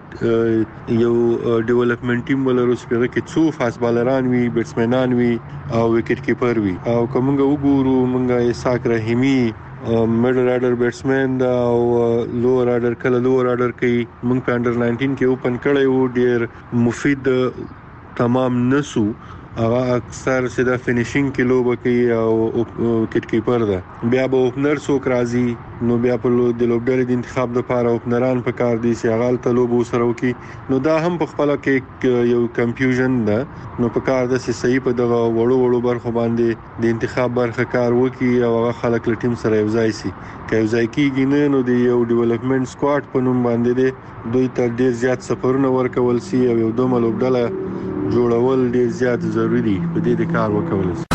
یو ډیولپمنٹ ټیم ولرو چې هغه کې څو فاست بالران وي، بیټسمنان وي او وکټ کیپر وي. او کومه وګورو موږ اسحاق رحیمي میډل اډر بیټسمن دا او لوور اډر کله لوور اډر کوي. موږ په انډر 19 کې اوپن کړی وو، ډیر مفید تمام نسو، هغه اکثر سیده فینیشینګ کې لوب کوي او وکټ کیپر ده. بیا به اوپنر څوک راځي، نو بیا په د لوبډلې د انتخاب لپاره اوپنران په کار دي چې هغه ته لوب وسره وکي. نو دا هم په خپل کې یو کنفیوژن ده. نو په کار د صحیح په دغه وړو برخو باندې د انتخاب برخه کار وکي او هغه خلک له ټیم سره یوځای شي. که یوځای کیږي نه، نو د یو ډیولپمنٹ سکواډ په نوم باندې دوی ته ډیر زیات سفرونه ورکول شي او یو دوه لوبډله جوړول ډیر زیات ضروری دي. په دې د کار وکول شي.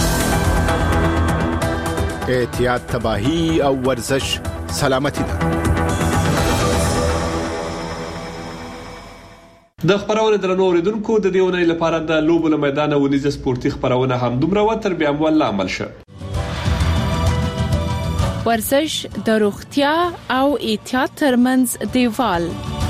احتیاط، تباہی او ورزش سلامتی ده. د خبرونه درنو اوریدونکو، د دیونې لپاره د لوبو له میدان ونیز سپورتي خبرونه هم دومره وتر بیا مول عمل شه. ورزش د روغتیا او احتیاط ترمنځ دیوال